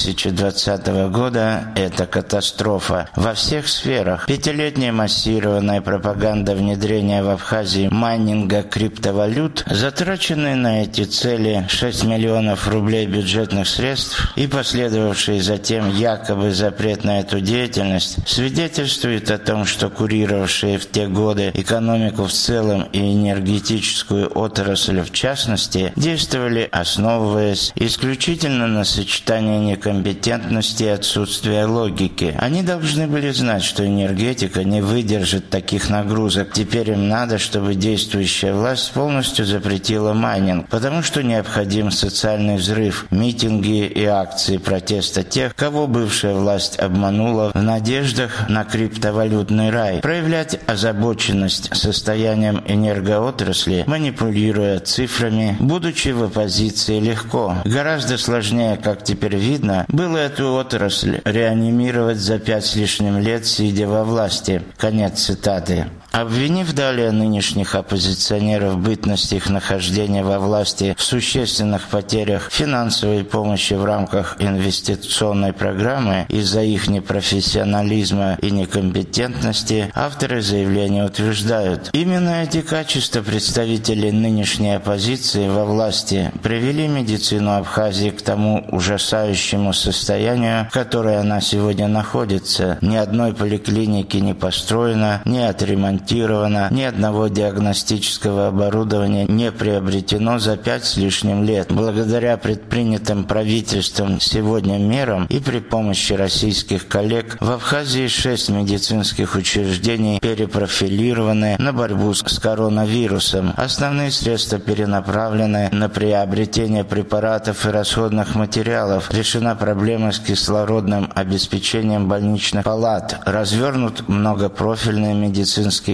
2020 года, это катастрофа. Во всех сферах. 5-летняя массированная пропаганда внедрения в Абхазии майнинга криптовалют, затраченные на эти цели 6 миллионов рублей бюджетных средств и последовавший затем якобы запрет на эту деятельность, свидетельствует о том, что курировавшие в те годы экономику в целом и энергетическую отрасль в частности, действовали, основываясь исключительно на сочетании некомпетентности и отсутствия логики. Они должны были знать, что энергетика не выдержит таких нагрузок. Теперь им надо, чтобы действующая власть полностью запретила майнинг, потому что необходим социальный взрыв, митинги и акции протеста тех, кого бывшая власть обманула в надеждах на криптовалютный рай. Проявлять озабоченность состоянием энергоотрасли, манипулируя цифрами, будучи в оппозиции, легко. Гораздо сложнее, как теперь видно, было эту отрасль реанимировать за 5 с лишним лет, сидя во власти. Конец цитаты. Обвинив далее нынешних оппозиционеров в бытности их нахождения во власти в существенных потерях финансовой помощи в рамках инвестиционной программы из-за их непрофессионализма и некомпетентности, авторы заявления утверждают, именно эти качества представителей нынешней оппозиции во власти привели медицину Абхазии к тому ужасающему состоянию, в котором она сегодня находится. Ни одной поликлиники не построено, не отремонтировано, ни одного диагностического оборудования не приобретено за 5 с лишним лет. Благодаря предпринятым правительством сегодня мерам и при помощи российских коллег в Абхазии 6 медицинских учреждений перепрофилированы на борьбу с коронавирусом. Основные средства перенаправлены на приобретение препаратов и расходных материалов. Решена проблема с кислородным обеспечением больничных палат. Развернут многопрофильный медицинский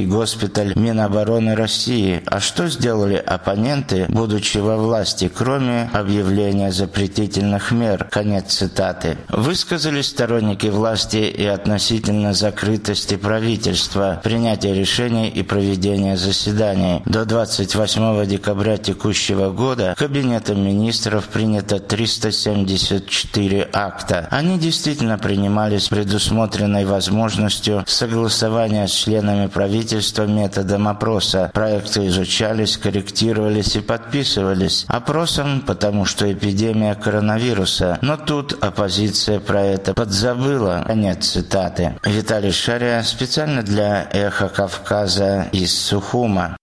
Киевский госпиталь Минобороны России. А что сделали оппоненты, будучи во власти, кроме объявления запретительных мер? Конец цитаты. Высказались сторонники власти и относительно закрытости правительства, принятия решений и проведения заседаний. До 28 декабря текущего года Кабинетом министров принято 374 акта. Они действительно принимались с предусмотренной возможностью согласования с членами правительства методом опроса. Проекты изучались, корректировались и подписывались. Опросом, потому что эпидемия коронавируса. Но тут оппозиция про это подзабыла. Конец цитаты. Виталий Шария специально для «Эхо Кавказа» из Сухума.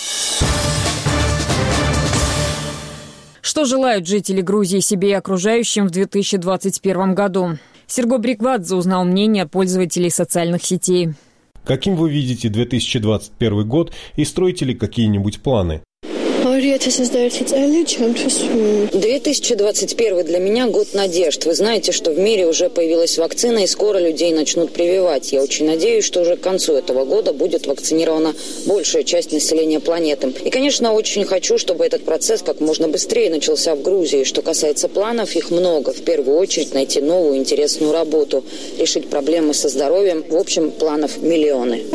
Что желают жители Грузии себе и окружающим в 2021 году? Серго Бриквадзе узнал мнение пользователей социальных сетей. Каким вы видите 2021 год и строите ли какие-нибудь планы? 2021 для меня год надежд. Вы знаете, что в мире уже появилась вакцина, и скоро людей начнут прививать. Я очень надеюсь, что уже к концу этого года будет вакцинирована большая часть населения планеты. И, конечно, очень хочу, чтобы этот процесс как можно быстрее начался в Грузии. Что касается планов, их много. В первую очередь найти новую интересную работу, решить проблемы со здоровьем. В общем, планов миллионы.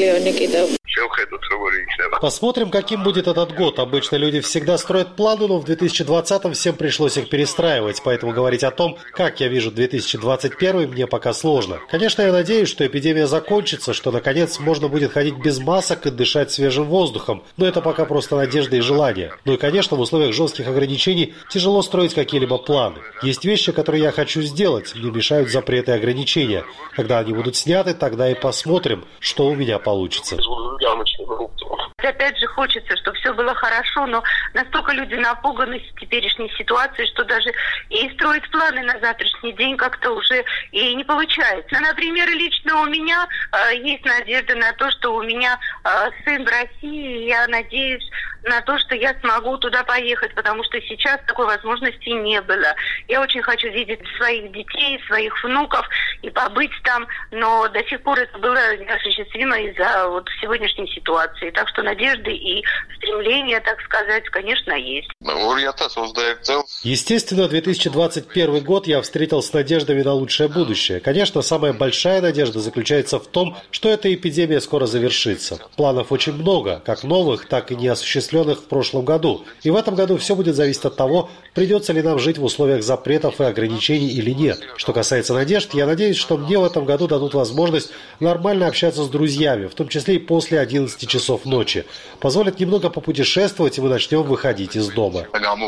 Посмотрим, каким будет этот год. Обычно люди всегда строят планы, но в 2020-м всем пришлось их перестраивать. Поэтому говорить о том, как я вижу 2021, мне пока сложно. Конечно, я надеюсь, что эпидемия закончится, что наконец можно будет ходить без масок и дышать свежим воздухом. Но это пока просто надежда и желание. Ну и, конечно, в условиях жестких ограничений тяжело строить какие-либо планы. Есть вещи, которые я хочу сделать. Мне мешают запреты и ограничения. Когда они будут сняты, тогда и посмотрим, что у меня получится. Опять же, хочется, чтобы все было хорошо, но настолько люди напуганы теперешней ситуацией, что даже и строить планы на завтрашний день как-то уже и не получается. Например, лично у меня есть надежда на то, что у меня сын в России, и я надеюсь на то, что я смогу туда поехать, потому что сейчас такой возможности не было. Я очень хочу видеть своих детей, своих внуков и побыть там, но до сих пор это было неосуществимо из-за вот сегодняшней ситуации. Так что надежды и стремления, так сказать, конечно, есть. Естественно, 2021 год я встретил с надеждами на лучшее будущее. Конечно, самая большая надежда заключается в том, что эта эпидемия скоро завершится. Планов очень много, как новых, так и неосуществленных в прошлом году. И в этом году все будет зависеть от того, придется ли нам жить в условиях запретов и ограничений или нет. Что касается надежд, я надеюсь, что мне в этом году дадут возможность нормально общаться с друзьями, в том числе и после 11 часов ночи. Позволят немного попутешествовать, и мы начнем выходить из дома.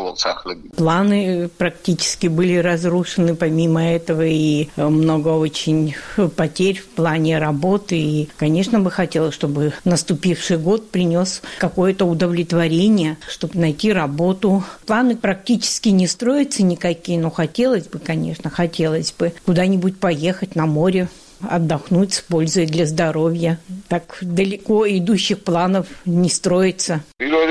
Планы практически были разрушены, помимо этого, и много очень потерь в плане работы. И, конечно, бы хотелось, чтобы наступивший год принес какое-то удовлетворение, чтобы найти работу. Планы практически не строятся никакие, но хотелось бы, конечно, куда-нибудь поехать на море, отдохнуть с пользой для здоровья. Так далеко идущих планов не строится.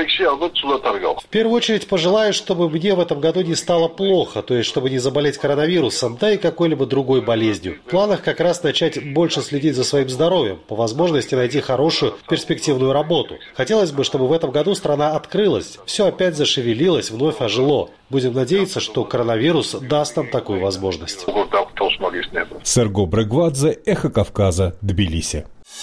В первую очередь пожелаю, чтобы мне в этом году не стало плохо, то есть чтобы не заболеть коронавирусом, да и какой-либо другой болезнью. В планах как раз начать больше следить за своим здоровьем, по возможности найти хорошую перспективную работу. Хотелось бы, чтобы в этом году страна открылась, все опять зашевелилось, вновь ожило. Будем надеяться, что коронавирус даст нам такую возможность. Серго Бриквадзе, «Эхо Кавказа», Тбилиси.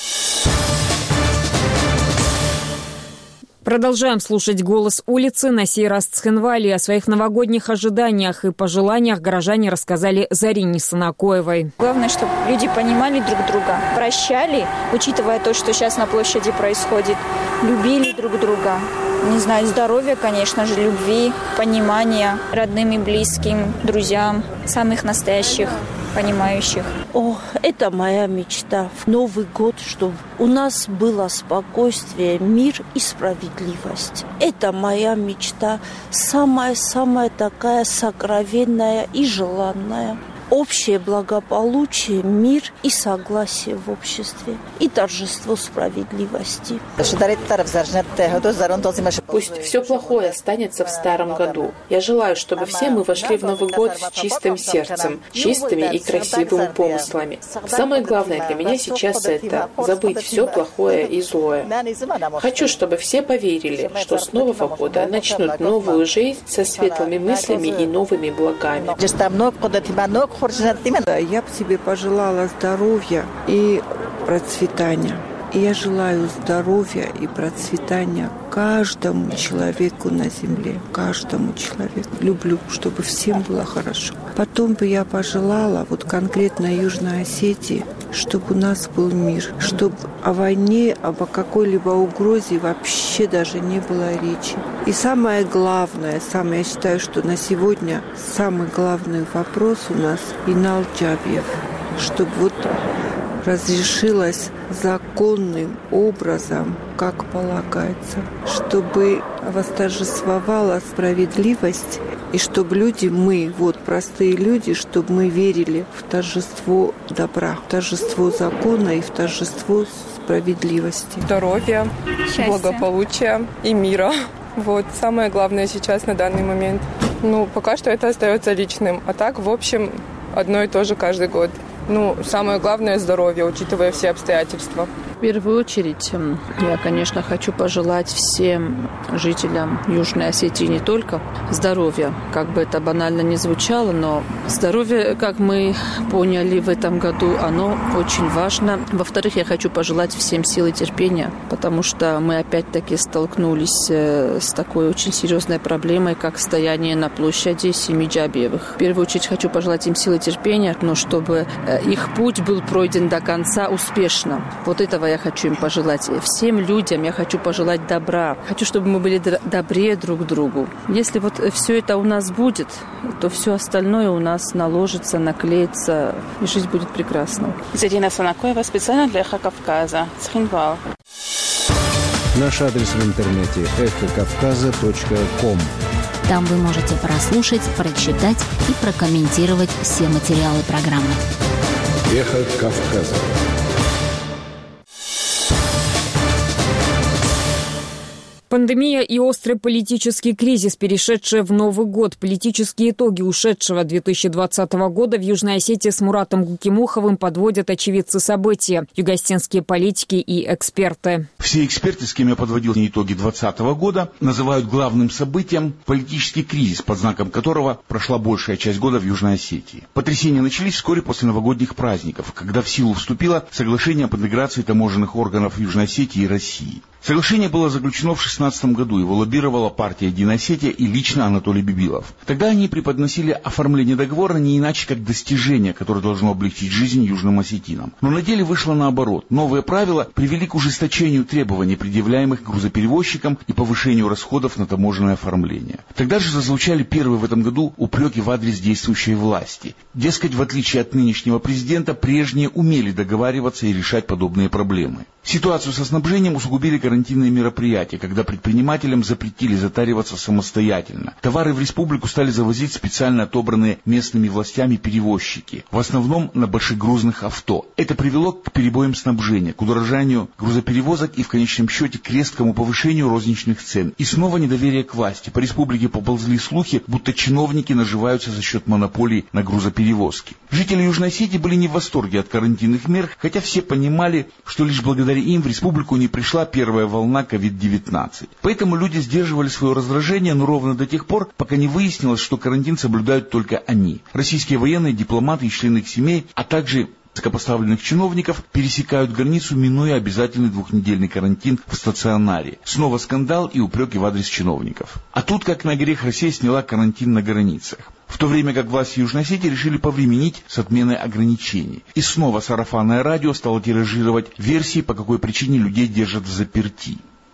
Продолжаем слушать «Голос улицы». На сей раз Цхинвали. О своих новогодних ожиданиях и пожеланиях горожане рассказали Зарине Санакоевой. Главное, чтобы люди понимали друг друга, прощали, учитывая то, что сейчас на площади происходит, любили друг друга. Не знаю, здоровья, конечно же, любви, понимания родным и близким, друзьям, самых настоящих, понимающих. О, это моя мечта. В Новый год, чтобы у нас было спокойствие, мир и справедливость. Это моя мечта, самая такая сокровенная и желанная. общее благополучие, мир и согласие в обществе, и торжество справедливости. Пусть все плохое останется в старом году. Я желаю, чтобы все мы вошли в Новый год с чистым сердцем, чистыми и красивыми помыслами. Самое главное для меня сейчас это забыть все плохое и злое. Хочу, чтобы все поверили, что с Нового года начнут новую жизнь со светлыми мыслями и новыми благами. Я бы себе пожелала здоровья и процветания. И я желаю здоровья и процветания каждому человеку на земле, каждому человеку. Люблю, чтобы всем было хорошо. Потом бы я пожелала, вот конкретно Южной Осетии, чтобы у нас был мир, чтобы о войне, об какой-либо угрозе вообще даже не было речи. И самое главное, я считаю, что на сегодня самый главный вопрос у нас Инал Джабиев, чтобы вот разрешилось законным образом, как полагается, чтобы восторжествовала справедливость, и чтобы люди, мы, вот простые люди, чтобы мы верили в торжество добра, в торжество закона и в торжество справедливости. Здоровья, благополучия и мира. Вот самое главное сейчас на данный момент. Пока что это остается личным, а так, в общем, одно и то же каждый год. Самое главное – здоровье, учитывая все обстоятельства. В первую очередь, я, конечно, хочу пожелать всем жителям Южной Осетии не только здоровья, как бы это банально ни звучало, но здоровье, как мы поняли в этом году, оно очень важно. Во-вторых, я хочу пожелать всем силы терпения, потому что мы опять-таки столкнулись с такой очень серьезной проблемой, как стояние на площади семьи Джабиевых. В первую очередь хочу пожелать им силы терпения, но чтобы их путь был пройден до конца успешно. Вот этого я хочу им пожелать. Всем людям я хочу пожелать добра. Хочу, чтобы мы были добрее друг к другу. Если вот все это у нас будет, то все остальное у нас наложится, наклеится, и жизнь будет прекрасна. Зарина Санакоева специально для «Эхо Кавказа». Цхинвал. Наш адрес в интернете эхокавказа.ком. Там вы можете прослушать, прочитать и прокомментировать все материалы программы. Эхо Кавказа. Пандемия и острый политический кризис, перешедшие в Новый год. Политические итоги ушедшего 2020 года в Южной Осетии с Муратом Гукимуховым подводят очевидцы события, югостинские политики и эксперты. Все эксперты, с кем я подводил итоги 2020 года, называют главным событием политический кризис, под знаком которого прошла большая часть года в Южной Осетии. Потрясения начались вскоре после новогодних праздников, когда в силу вступило соглашение об интеграции таможенных органов Южной Осетии и России. Соглашение было заключено в 2016 году, его лоббировала партия «Единая Осетия» и лично Анатолий Бибилов. Тогда они преподносили оформление договора не иначе как достижение, которое должно облегчить жизнь южным осетинам. Но на деле вышло наоборот. Новые правила привели к ужесточению требований, предъявляемых грузоперевозчикам, и повышению расходов на таможенное оформление. Тогда же зазвучали первые в этом году упреки в адрес действующей власти. Дескать, в отличие от нынешнего президента, прежние умели договариваться и решать подобные проблемы. Ситуацию со снабжением усугубили карантинные мероприятия, когда предпринимателям запретили затариваться самостоятельно. Товары в республику стали завозить специально отобранные местными властями перевозчики, в основном на большегрузных авто. Это привело к перебоям снабжения, к удорожанию грузоперевозок и в конечном счете к резкому повышению розничных цен. И снова недоверие к власти. По республике поползли слухи, будто чиновники наживаются за счет монополий на грузоперевозки. Жители Южной Осетии были не в восторге от карантинных мер, хотя все понимали, что лишь благодаря им в республику не пришла первая волна COVID-19. Поэтому люди сдерживали свое раздражение, но ровно до тех пор, пока не выяснилось, что карантин соблюдают только они. Российские военные, дипломаты и члены их семей, а также высокопоставленных чиновников пересекают границу, минуя обязательный двухнедельный карантин в стационаре. Снова скандал и упреки в адрес чиновников. А тут, как на грех, Россия сняла карантин на границах. В то время как власти Южной Осетии решили повременить с отменой ограничений. И снова сарафанное радио стало тиражировать версии, по какой причине людей держат взаперти.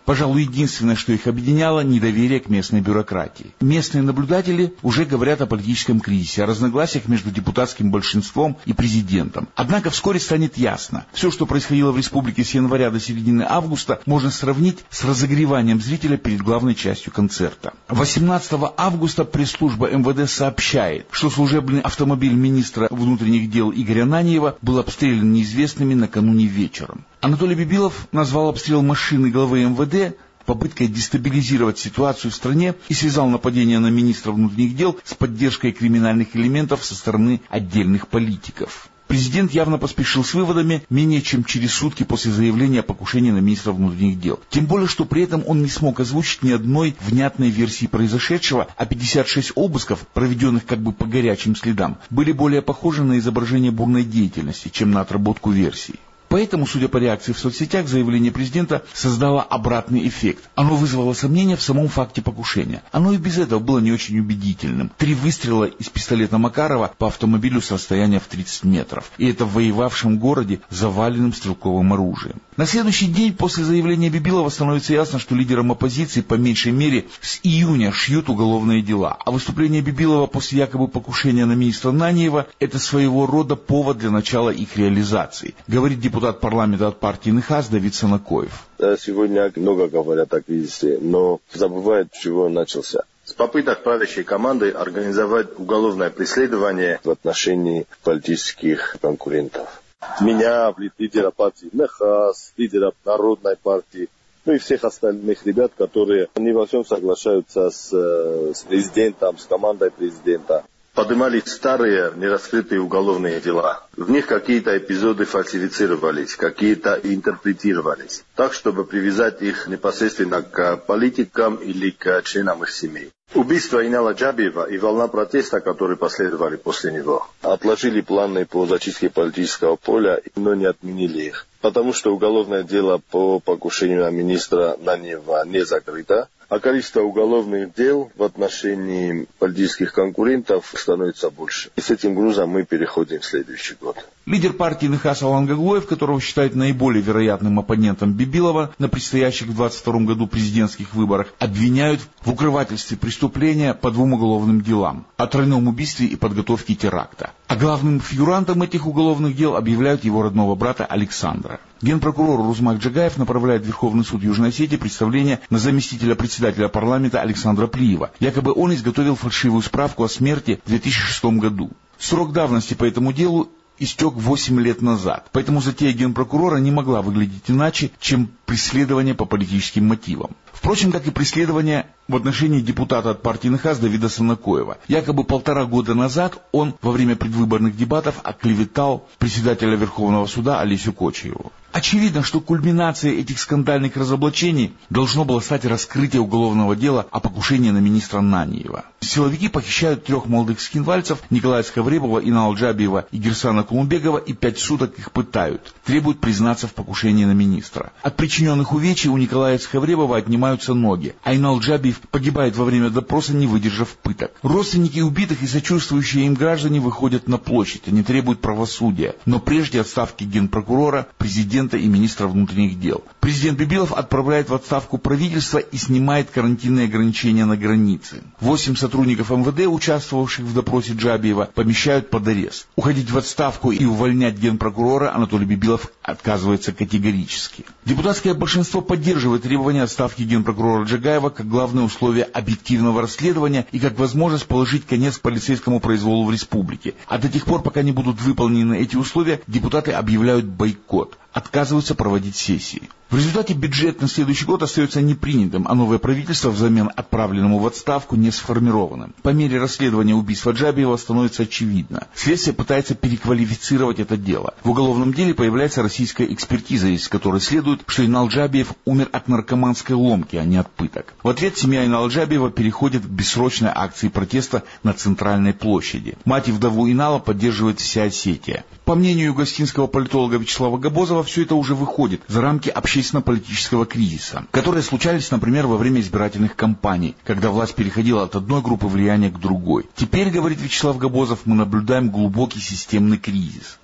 Пожалуй, единственное, что их объединяло, недоверие к местной бюрократии. Местные наблюдатели уже говорят о политическом кризисе, о разногласиях между депутатским большинством и президентом. Однако вскоре станет ясно, все, что происходило в республике с января до середины августа, можно сравнить с разогреванием зрителя перед главной частью концерта. 18 августа пресс-служба МВД сообщает, что служебный автомобиль министра внутренних дел Игоря Наньева был обстрелян неизвестными накануне вечером. Анатолий Бибилов назвал обстрел машины главы МВД попыткой дестабилизировать ситуацию в стране и связал нападение на министра внутренних дел с поддержкой криминальных элементов со стороны отдельных политиков. Президент явно поспешил с выводами менее чем через сутки после заявления о покушении на министра внутренних дел. Тем более, что при этом он не смог озвучить ни одной внятной версии произошедшего, а 56 обысков, проведенных как бы по горячим следам, были более похожи на изображение бурной деятельности, чем на отработку версий. Поэтому, судя по реакции в соцсетях, заявление президента создало обратный эффект. Оно вызвало сомнения в самом факте покушения. Оно и без этого было не очень убедительным. 3 выстрела из пистолета Макарова по автомобилю с расстояния в 30 метров. И это в воевавшем городе заваленным стрелковым оружием. На следующий день после заявления Бибилова становится ясно, что лидерам оппозиции по меньшей мере с июня шьют уголовные дела. А выступление Бибилова после якобы покушения на министра Наньева – это своего рода повод для начала их реализации, говорит депутат парламента от партии НХАС Давид Санакоев. Сегодня много говорят о кризисе, но забывают, с чего он начался. С попыток правящей команды организовать уголовное преследование в отношении политических конкурентов. Меня, лидера партии НХАС, лидера Народной партии, ну и всех остальных ребят, которые не во всем соглашаются с президентом, с командой президента. Поднимались старые нераскрытые уголовные дела. В них какие-то эпизоды фальсифицировались, какие-то интерпретировались, так, чтобы привязать их непосредственно к политикам или к членам их семей. Убийство Инала Джабиева и волна протеста, которые последовали после него, отложили планы по зачистке политического поля, но не отменили их. Потому что уголовное дело по покушению на министра Наньева не закрыто, а количество уголовных дел в отношении политических конкурентов становится больше. И с этим грузом мы переходим в следующий год. Лидер партии НХАС Алан Гаглоев, которого считают наиболее вероятным оппонентом Бибилова на предстоящих в 2022 году президентских выборах, обвиняют в укрывательстве преступления по 2 уголовным делам – о тройном убийстве и подготовке теракта. А главным фигурантом этих уголовных дел объявляют его родного брата Александра. Генпрокурор Рузмак Джагаев направляет в Верховный суд Южной Осетии представление на заместителя председателя парламента Александра Плиева. Якобы он изготовил фальшивую справку о смерти в 2006 году. Срок давности по этому делу истек 8 лет назад. Поэтому затея генпрокурора не могла выглядеть иначе, чем преследование по политическим мотивам. Впрочем, как и преследование в отношении депутата от партии НХАС Давида Санакоева. Якобы 1,5 года назад он во время предвыборных дебатов оклеветал председателя Верховного суда Олесю Кочиеву. Очевидно, что кульминацией этих скандальных разоблачений должно было стать раскрытие уголовного дела о покушении на министра Наньева. Силовики похищают 3 молодых скинвальцев Николая Схавребова, Инала Джабиева и Герсана Кулумбегова и 5 суток их пытают. Требуют признаться в покушении на министра. От причиненных увечий у Николая Схавребова отнимаются ноги, а Инал Джабиев погибает во время допроса, не выдержав пыток. Родственники убитых и сочувствующие им граждане выходят на площадь, они требуют правосудия, но прежде отставки генпрокурора, президента и министра внутренних дел. Президент Бибилов отправляет в отставку правительство и снимает карантинные ограничения на границе. 8 сотрудников МВД, участвовавших в допросе Джабиева, помещают под арест. Уходить в отставку и увольнять генпрокурора Анатолий Бибилов отказывается категорически. Депутатское большинство поддерживает требования отставки генпрокурора Джагаева как главное условие объективного расследования и как возможность положить конец полицейскому произволу в республике. А до тех пор, пока не будут выполнены эти условия, депутаты объявляют бойкот, отказываются проводить сессии. В результате бюджет на следующий год остается непринятым, а новое правительство взамен отправленному в отставку не сформированным. По мере расследования убийства Джабиева становится очевидно. Следствие пытается переквалифицировать это дело. В уголовном деле появляется российская экспертиза, из которой следует, что Инал Джабиев умер от наркоманской ломки, а не от пыток. В ответ семья Инала Джабиева переходит к бессрочной акции протеста на Центральной площади. Мать и вдову Инала поддерживает вся Осетия. По мнению югоосетинского политолога Вячеслава Габозова, все это уже выходит за рамки общественно-политического кризиса, которые случались, например, во время избирательных кампаний, когда власть переходила от одной группы влияния к другой. Теперь, говорит Вячеслав Габозов, мы наблюдаем глубокий системный кризис.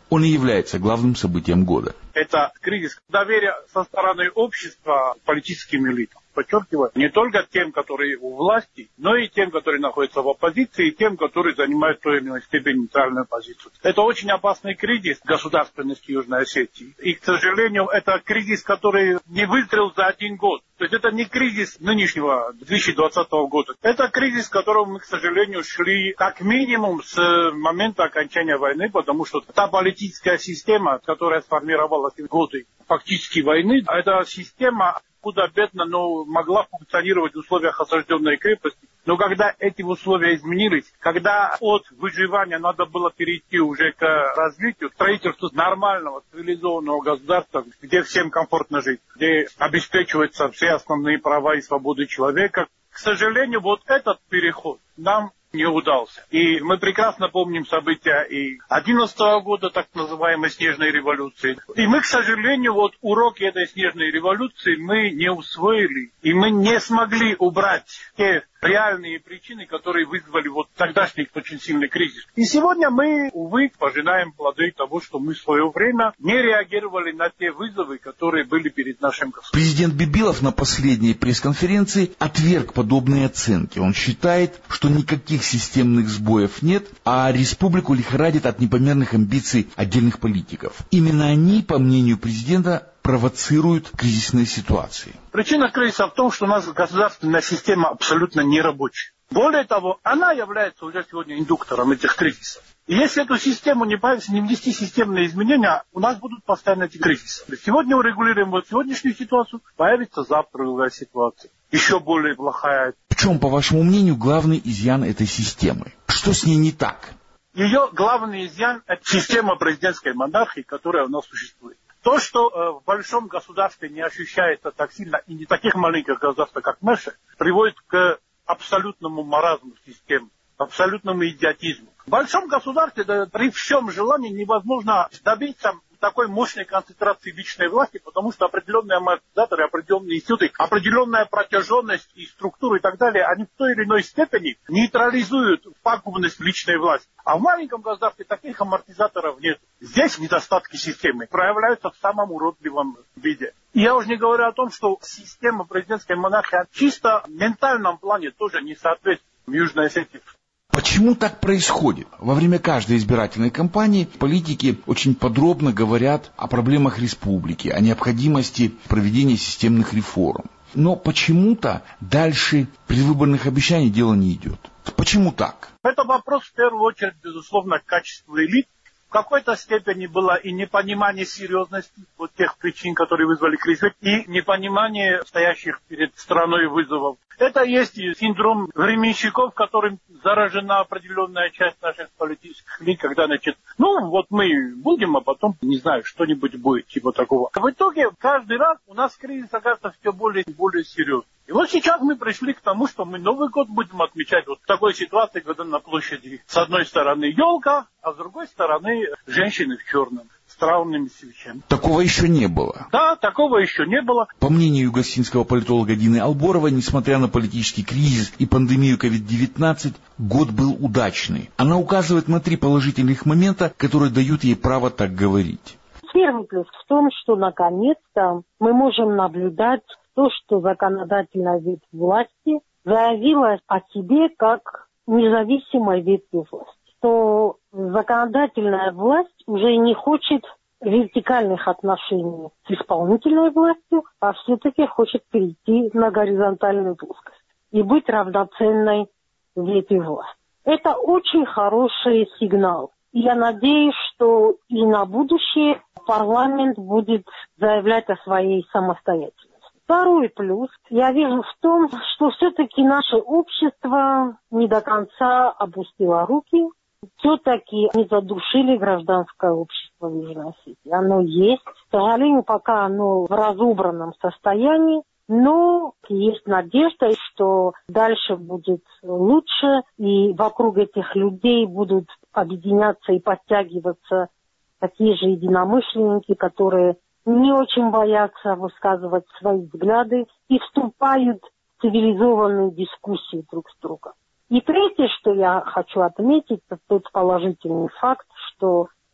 он и является главным событием года. Это кризис доверия со стороны общества к политическим элитам. Подчеркиваю, не только тем, которые у власти, но и тем, которые находятся в оппозиции, и тем, которые занимают в той или иной степени нейтральную позицию. Это очень опасный кризис государственности Южной Осетии. И, к сожалению, это кризис, который не выстрелил за один год. То есть это не кризис нынешнего 2020 года. Это кризис, к которому мы, к сожалению, шли как минимум с момента окончания войны, потому что та политическая система, которая сформировалась в годы фактически войны, эта система худо-бедно, но могла функционировать в условиях осажденной крепости. Но когда эти условия изменились, когда от выживания надо было перейти уже к развитию, к строительству нормального, цивилизованного государства, где всем комфортно жить, где обеспечиваются все основные права и свободы человека, к сожалению, вот этот переход нам не удался. И мы прекрасно помним события и 2011 года, так называемой снежной революции. И мы, к сожалению, вот уроки этой снежной революции мы не усвоили. И мы не смогли убрать те реальные причины, которые вызвали вот тогдашний очень сильный кризис. И сегодня мы, увы, пожинаем плоды того, что мы в свое время не реагировали на те вызовы, которые были перед нашим государством. Президент Бибилов на последней пресс-конференции отверг подобные оценки. Он считает, что никаких системных сбоев нет, а республику лихорадит от непомерных амбиций отдельных политиков. Именно они, по мнению президента, провоцируют кризисные ситуации. Причина кризиса в том, что у нас государственная система абсолютно нерабочая. Более того, она является уже сегодня индуктором этих кризисов. И если эту систему не внести системные изменения, у нас будут постоянно эти кризисы. Сегодня урегулируем вот сегодняшнюю ситуацию, появится завтра другая ситуация. Еще более плохая. В чем, по вашему мнению, главный изъян этой системы? Что с ней не так? Ее главный изъян – это система президентской монархии, которая у нас существует. То, что в большом государстве не ощущается так сильно, и не таких маленьких государств, как наше, приводит к абсолютному маразму системы, абсолютному идиотизму. В большом государстве при всем желании невозможно добиться такой мощной концентрации личной власти, потому что определенные амортизаторы, определенные институты, определенная протяженность и структура и так далее, они в той или иной степени нейтрализуют пагубность личной власти. А в маленьком государстве таких амортизаторов нет. Здесь недостатки системы проявляются в самом уродливом виде. И я уже не говорю о том, что система президентской монархии чисто в ментальном плане тоже не соответствует в Южной Осетии. Почему так происходит? Во время каждой избирательной кампании политики очень подробно говорят о проблемах республики, о необходимости проведения системных реформ. Но почему-то дальше предвыборных обещаний дело не идет. Почему так? Это вопрос, в первую очередь, безусловно, качества элит. В какой-то степени было и непонимание серьезности вот тех причин, которые вызвали кризис, и непонимание стоящих перед страной вызовов. Это есть и синдром временщиков, которым заражена определенная часть наших политических элит, когда, значит, вот мы будем, а потом, не знаю, что-нибудь будет, типа такого. В итоге, каждый раз у нас кризис оказывается все более и более серьезным. И вот сейчас мы пришли к тому, что мы Новый год будем отмечать вот в такой ситуации, когда на площади с одной стороны елка, а с другой стороны женщины в черном с траурными свечами. Такого еще не было. Да, такого еще не было. По мнению югославянского политолога Дины Алборовой, несмотря на политический кризис и пандемию COVID-19, год был удачный. Она указывает на 3 положительных момента, которые дают ей право так говорить. Первый плюс в том, что наконец-то мы можем наблюдать то, что законодательная ветвь власти заявила о себе как независимой ветви власти. Что законодательная власть уже не хочет вертикальных отношений с исполнительной властью, а все-таки хочет перейти на горизонтальную плоскость и быть равноценной ветви власти. Это очень хороший сигнал. И я надеюсь, что и на будущее парламент будет заявлять о своей самостоятельности. Второй плюс я вижу в том, что все-таки наше общество не до конца опустило руки. Все-таки не задушили гражданское общество в Южной Осетии. Оно есть. К сожалению, пока оно в разобранном состоянии. Но есть надежда, что дальше будет лучше. И вокруг этих людей будут объединяться и подтягиваться такие же единомышленники, которые не очень боятся высказывать свои взгляды и вступают в цивилизованные дискуссии друг с другом. И третье, что я хочу отметить, это тот положительный факт, что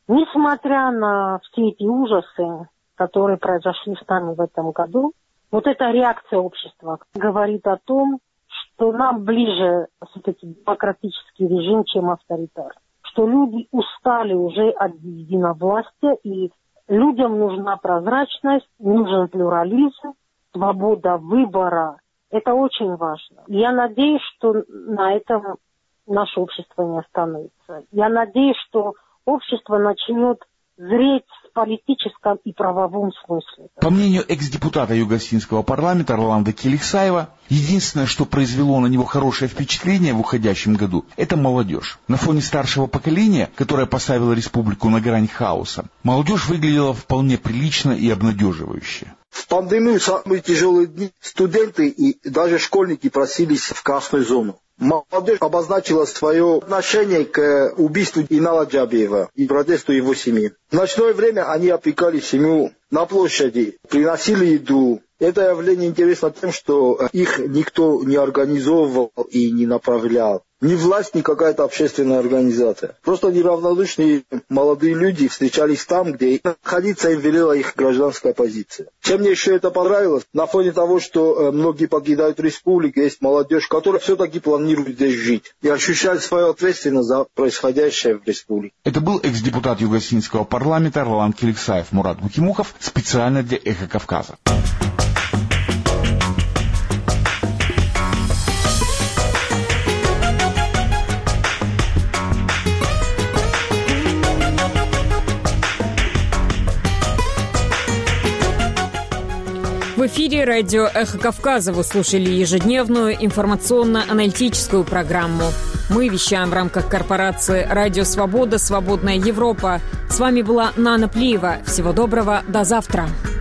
Несмотря на все эти ужасы, которые произошли с нами в этом году, вот эта реакция общества говорит о том, что нам ближе все-таки демократический режим, чем авторитарный. Что люди устали уже от единовластия, и людям нужна прозрачность, нужен плюрализм, свобода выбора. Это очень важно. Я надеюсь, что на этом наше общество не остановится. Я надеюсь, что общество начнет зреть в политическом и правовом смысле. По мнению экс-депутата Югосинского парламента Роланда Келихсаева, единственное, что произвело на него хорошее впечатление в уходящем году, это молодежь. На фоне старшего поколения, которое поставило республику на грань хаоса, молодежь выглядела вполне прилично и обнадеживающе. В пандемию самые тяжелые дни студенты и даже школьники просились в красную зону. Молодежь обозначила свое отношение к убийству Инала Джабиева и протесту его семьи. В ночное время они опекали семью на площади, приносили еду. Это явление интересно тем, что их никто не организовывал и не направлял. Ни власть, ни какая-то общественная организация. Просто неравнодушные молодые люди встречались там, где находиться им велела их гражданская позиция. Чем мне еще это понравилось, на фоне того, что многие покидают республику, есть молодежь, которая все-таки планирует здесь жить и ощущает свою ответственность за происходящее в республике. Это был экс-депутат Югосинского парламента Роланд Келихсаев. Мурат Букимухов специально для «Эхо Кавказа». В эфире радио «Эхо Кавказа» вы слушали ежедневную информационно-аналитическую программу. Мы вещаем в рамках корпорации «Радио Свобода. Свободная Европа». С вами была Нана Плиева. Всего доброго. До завтра.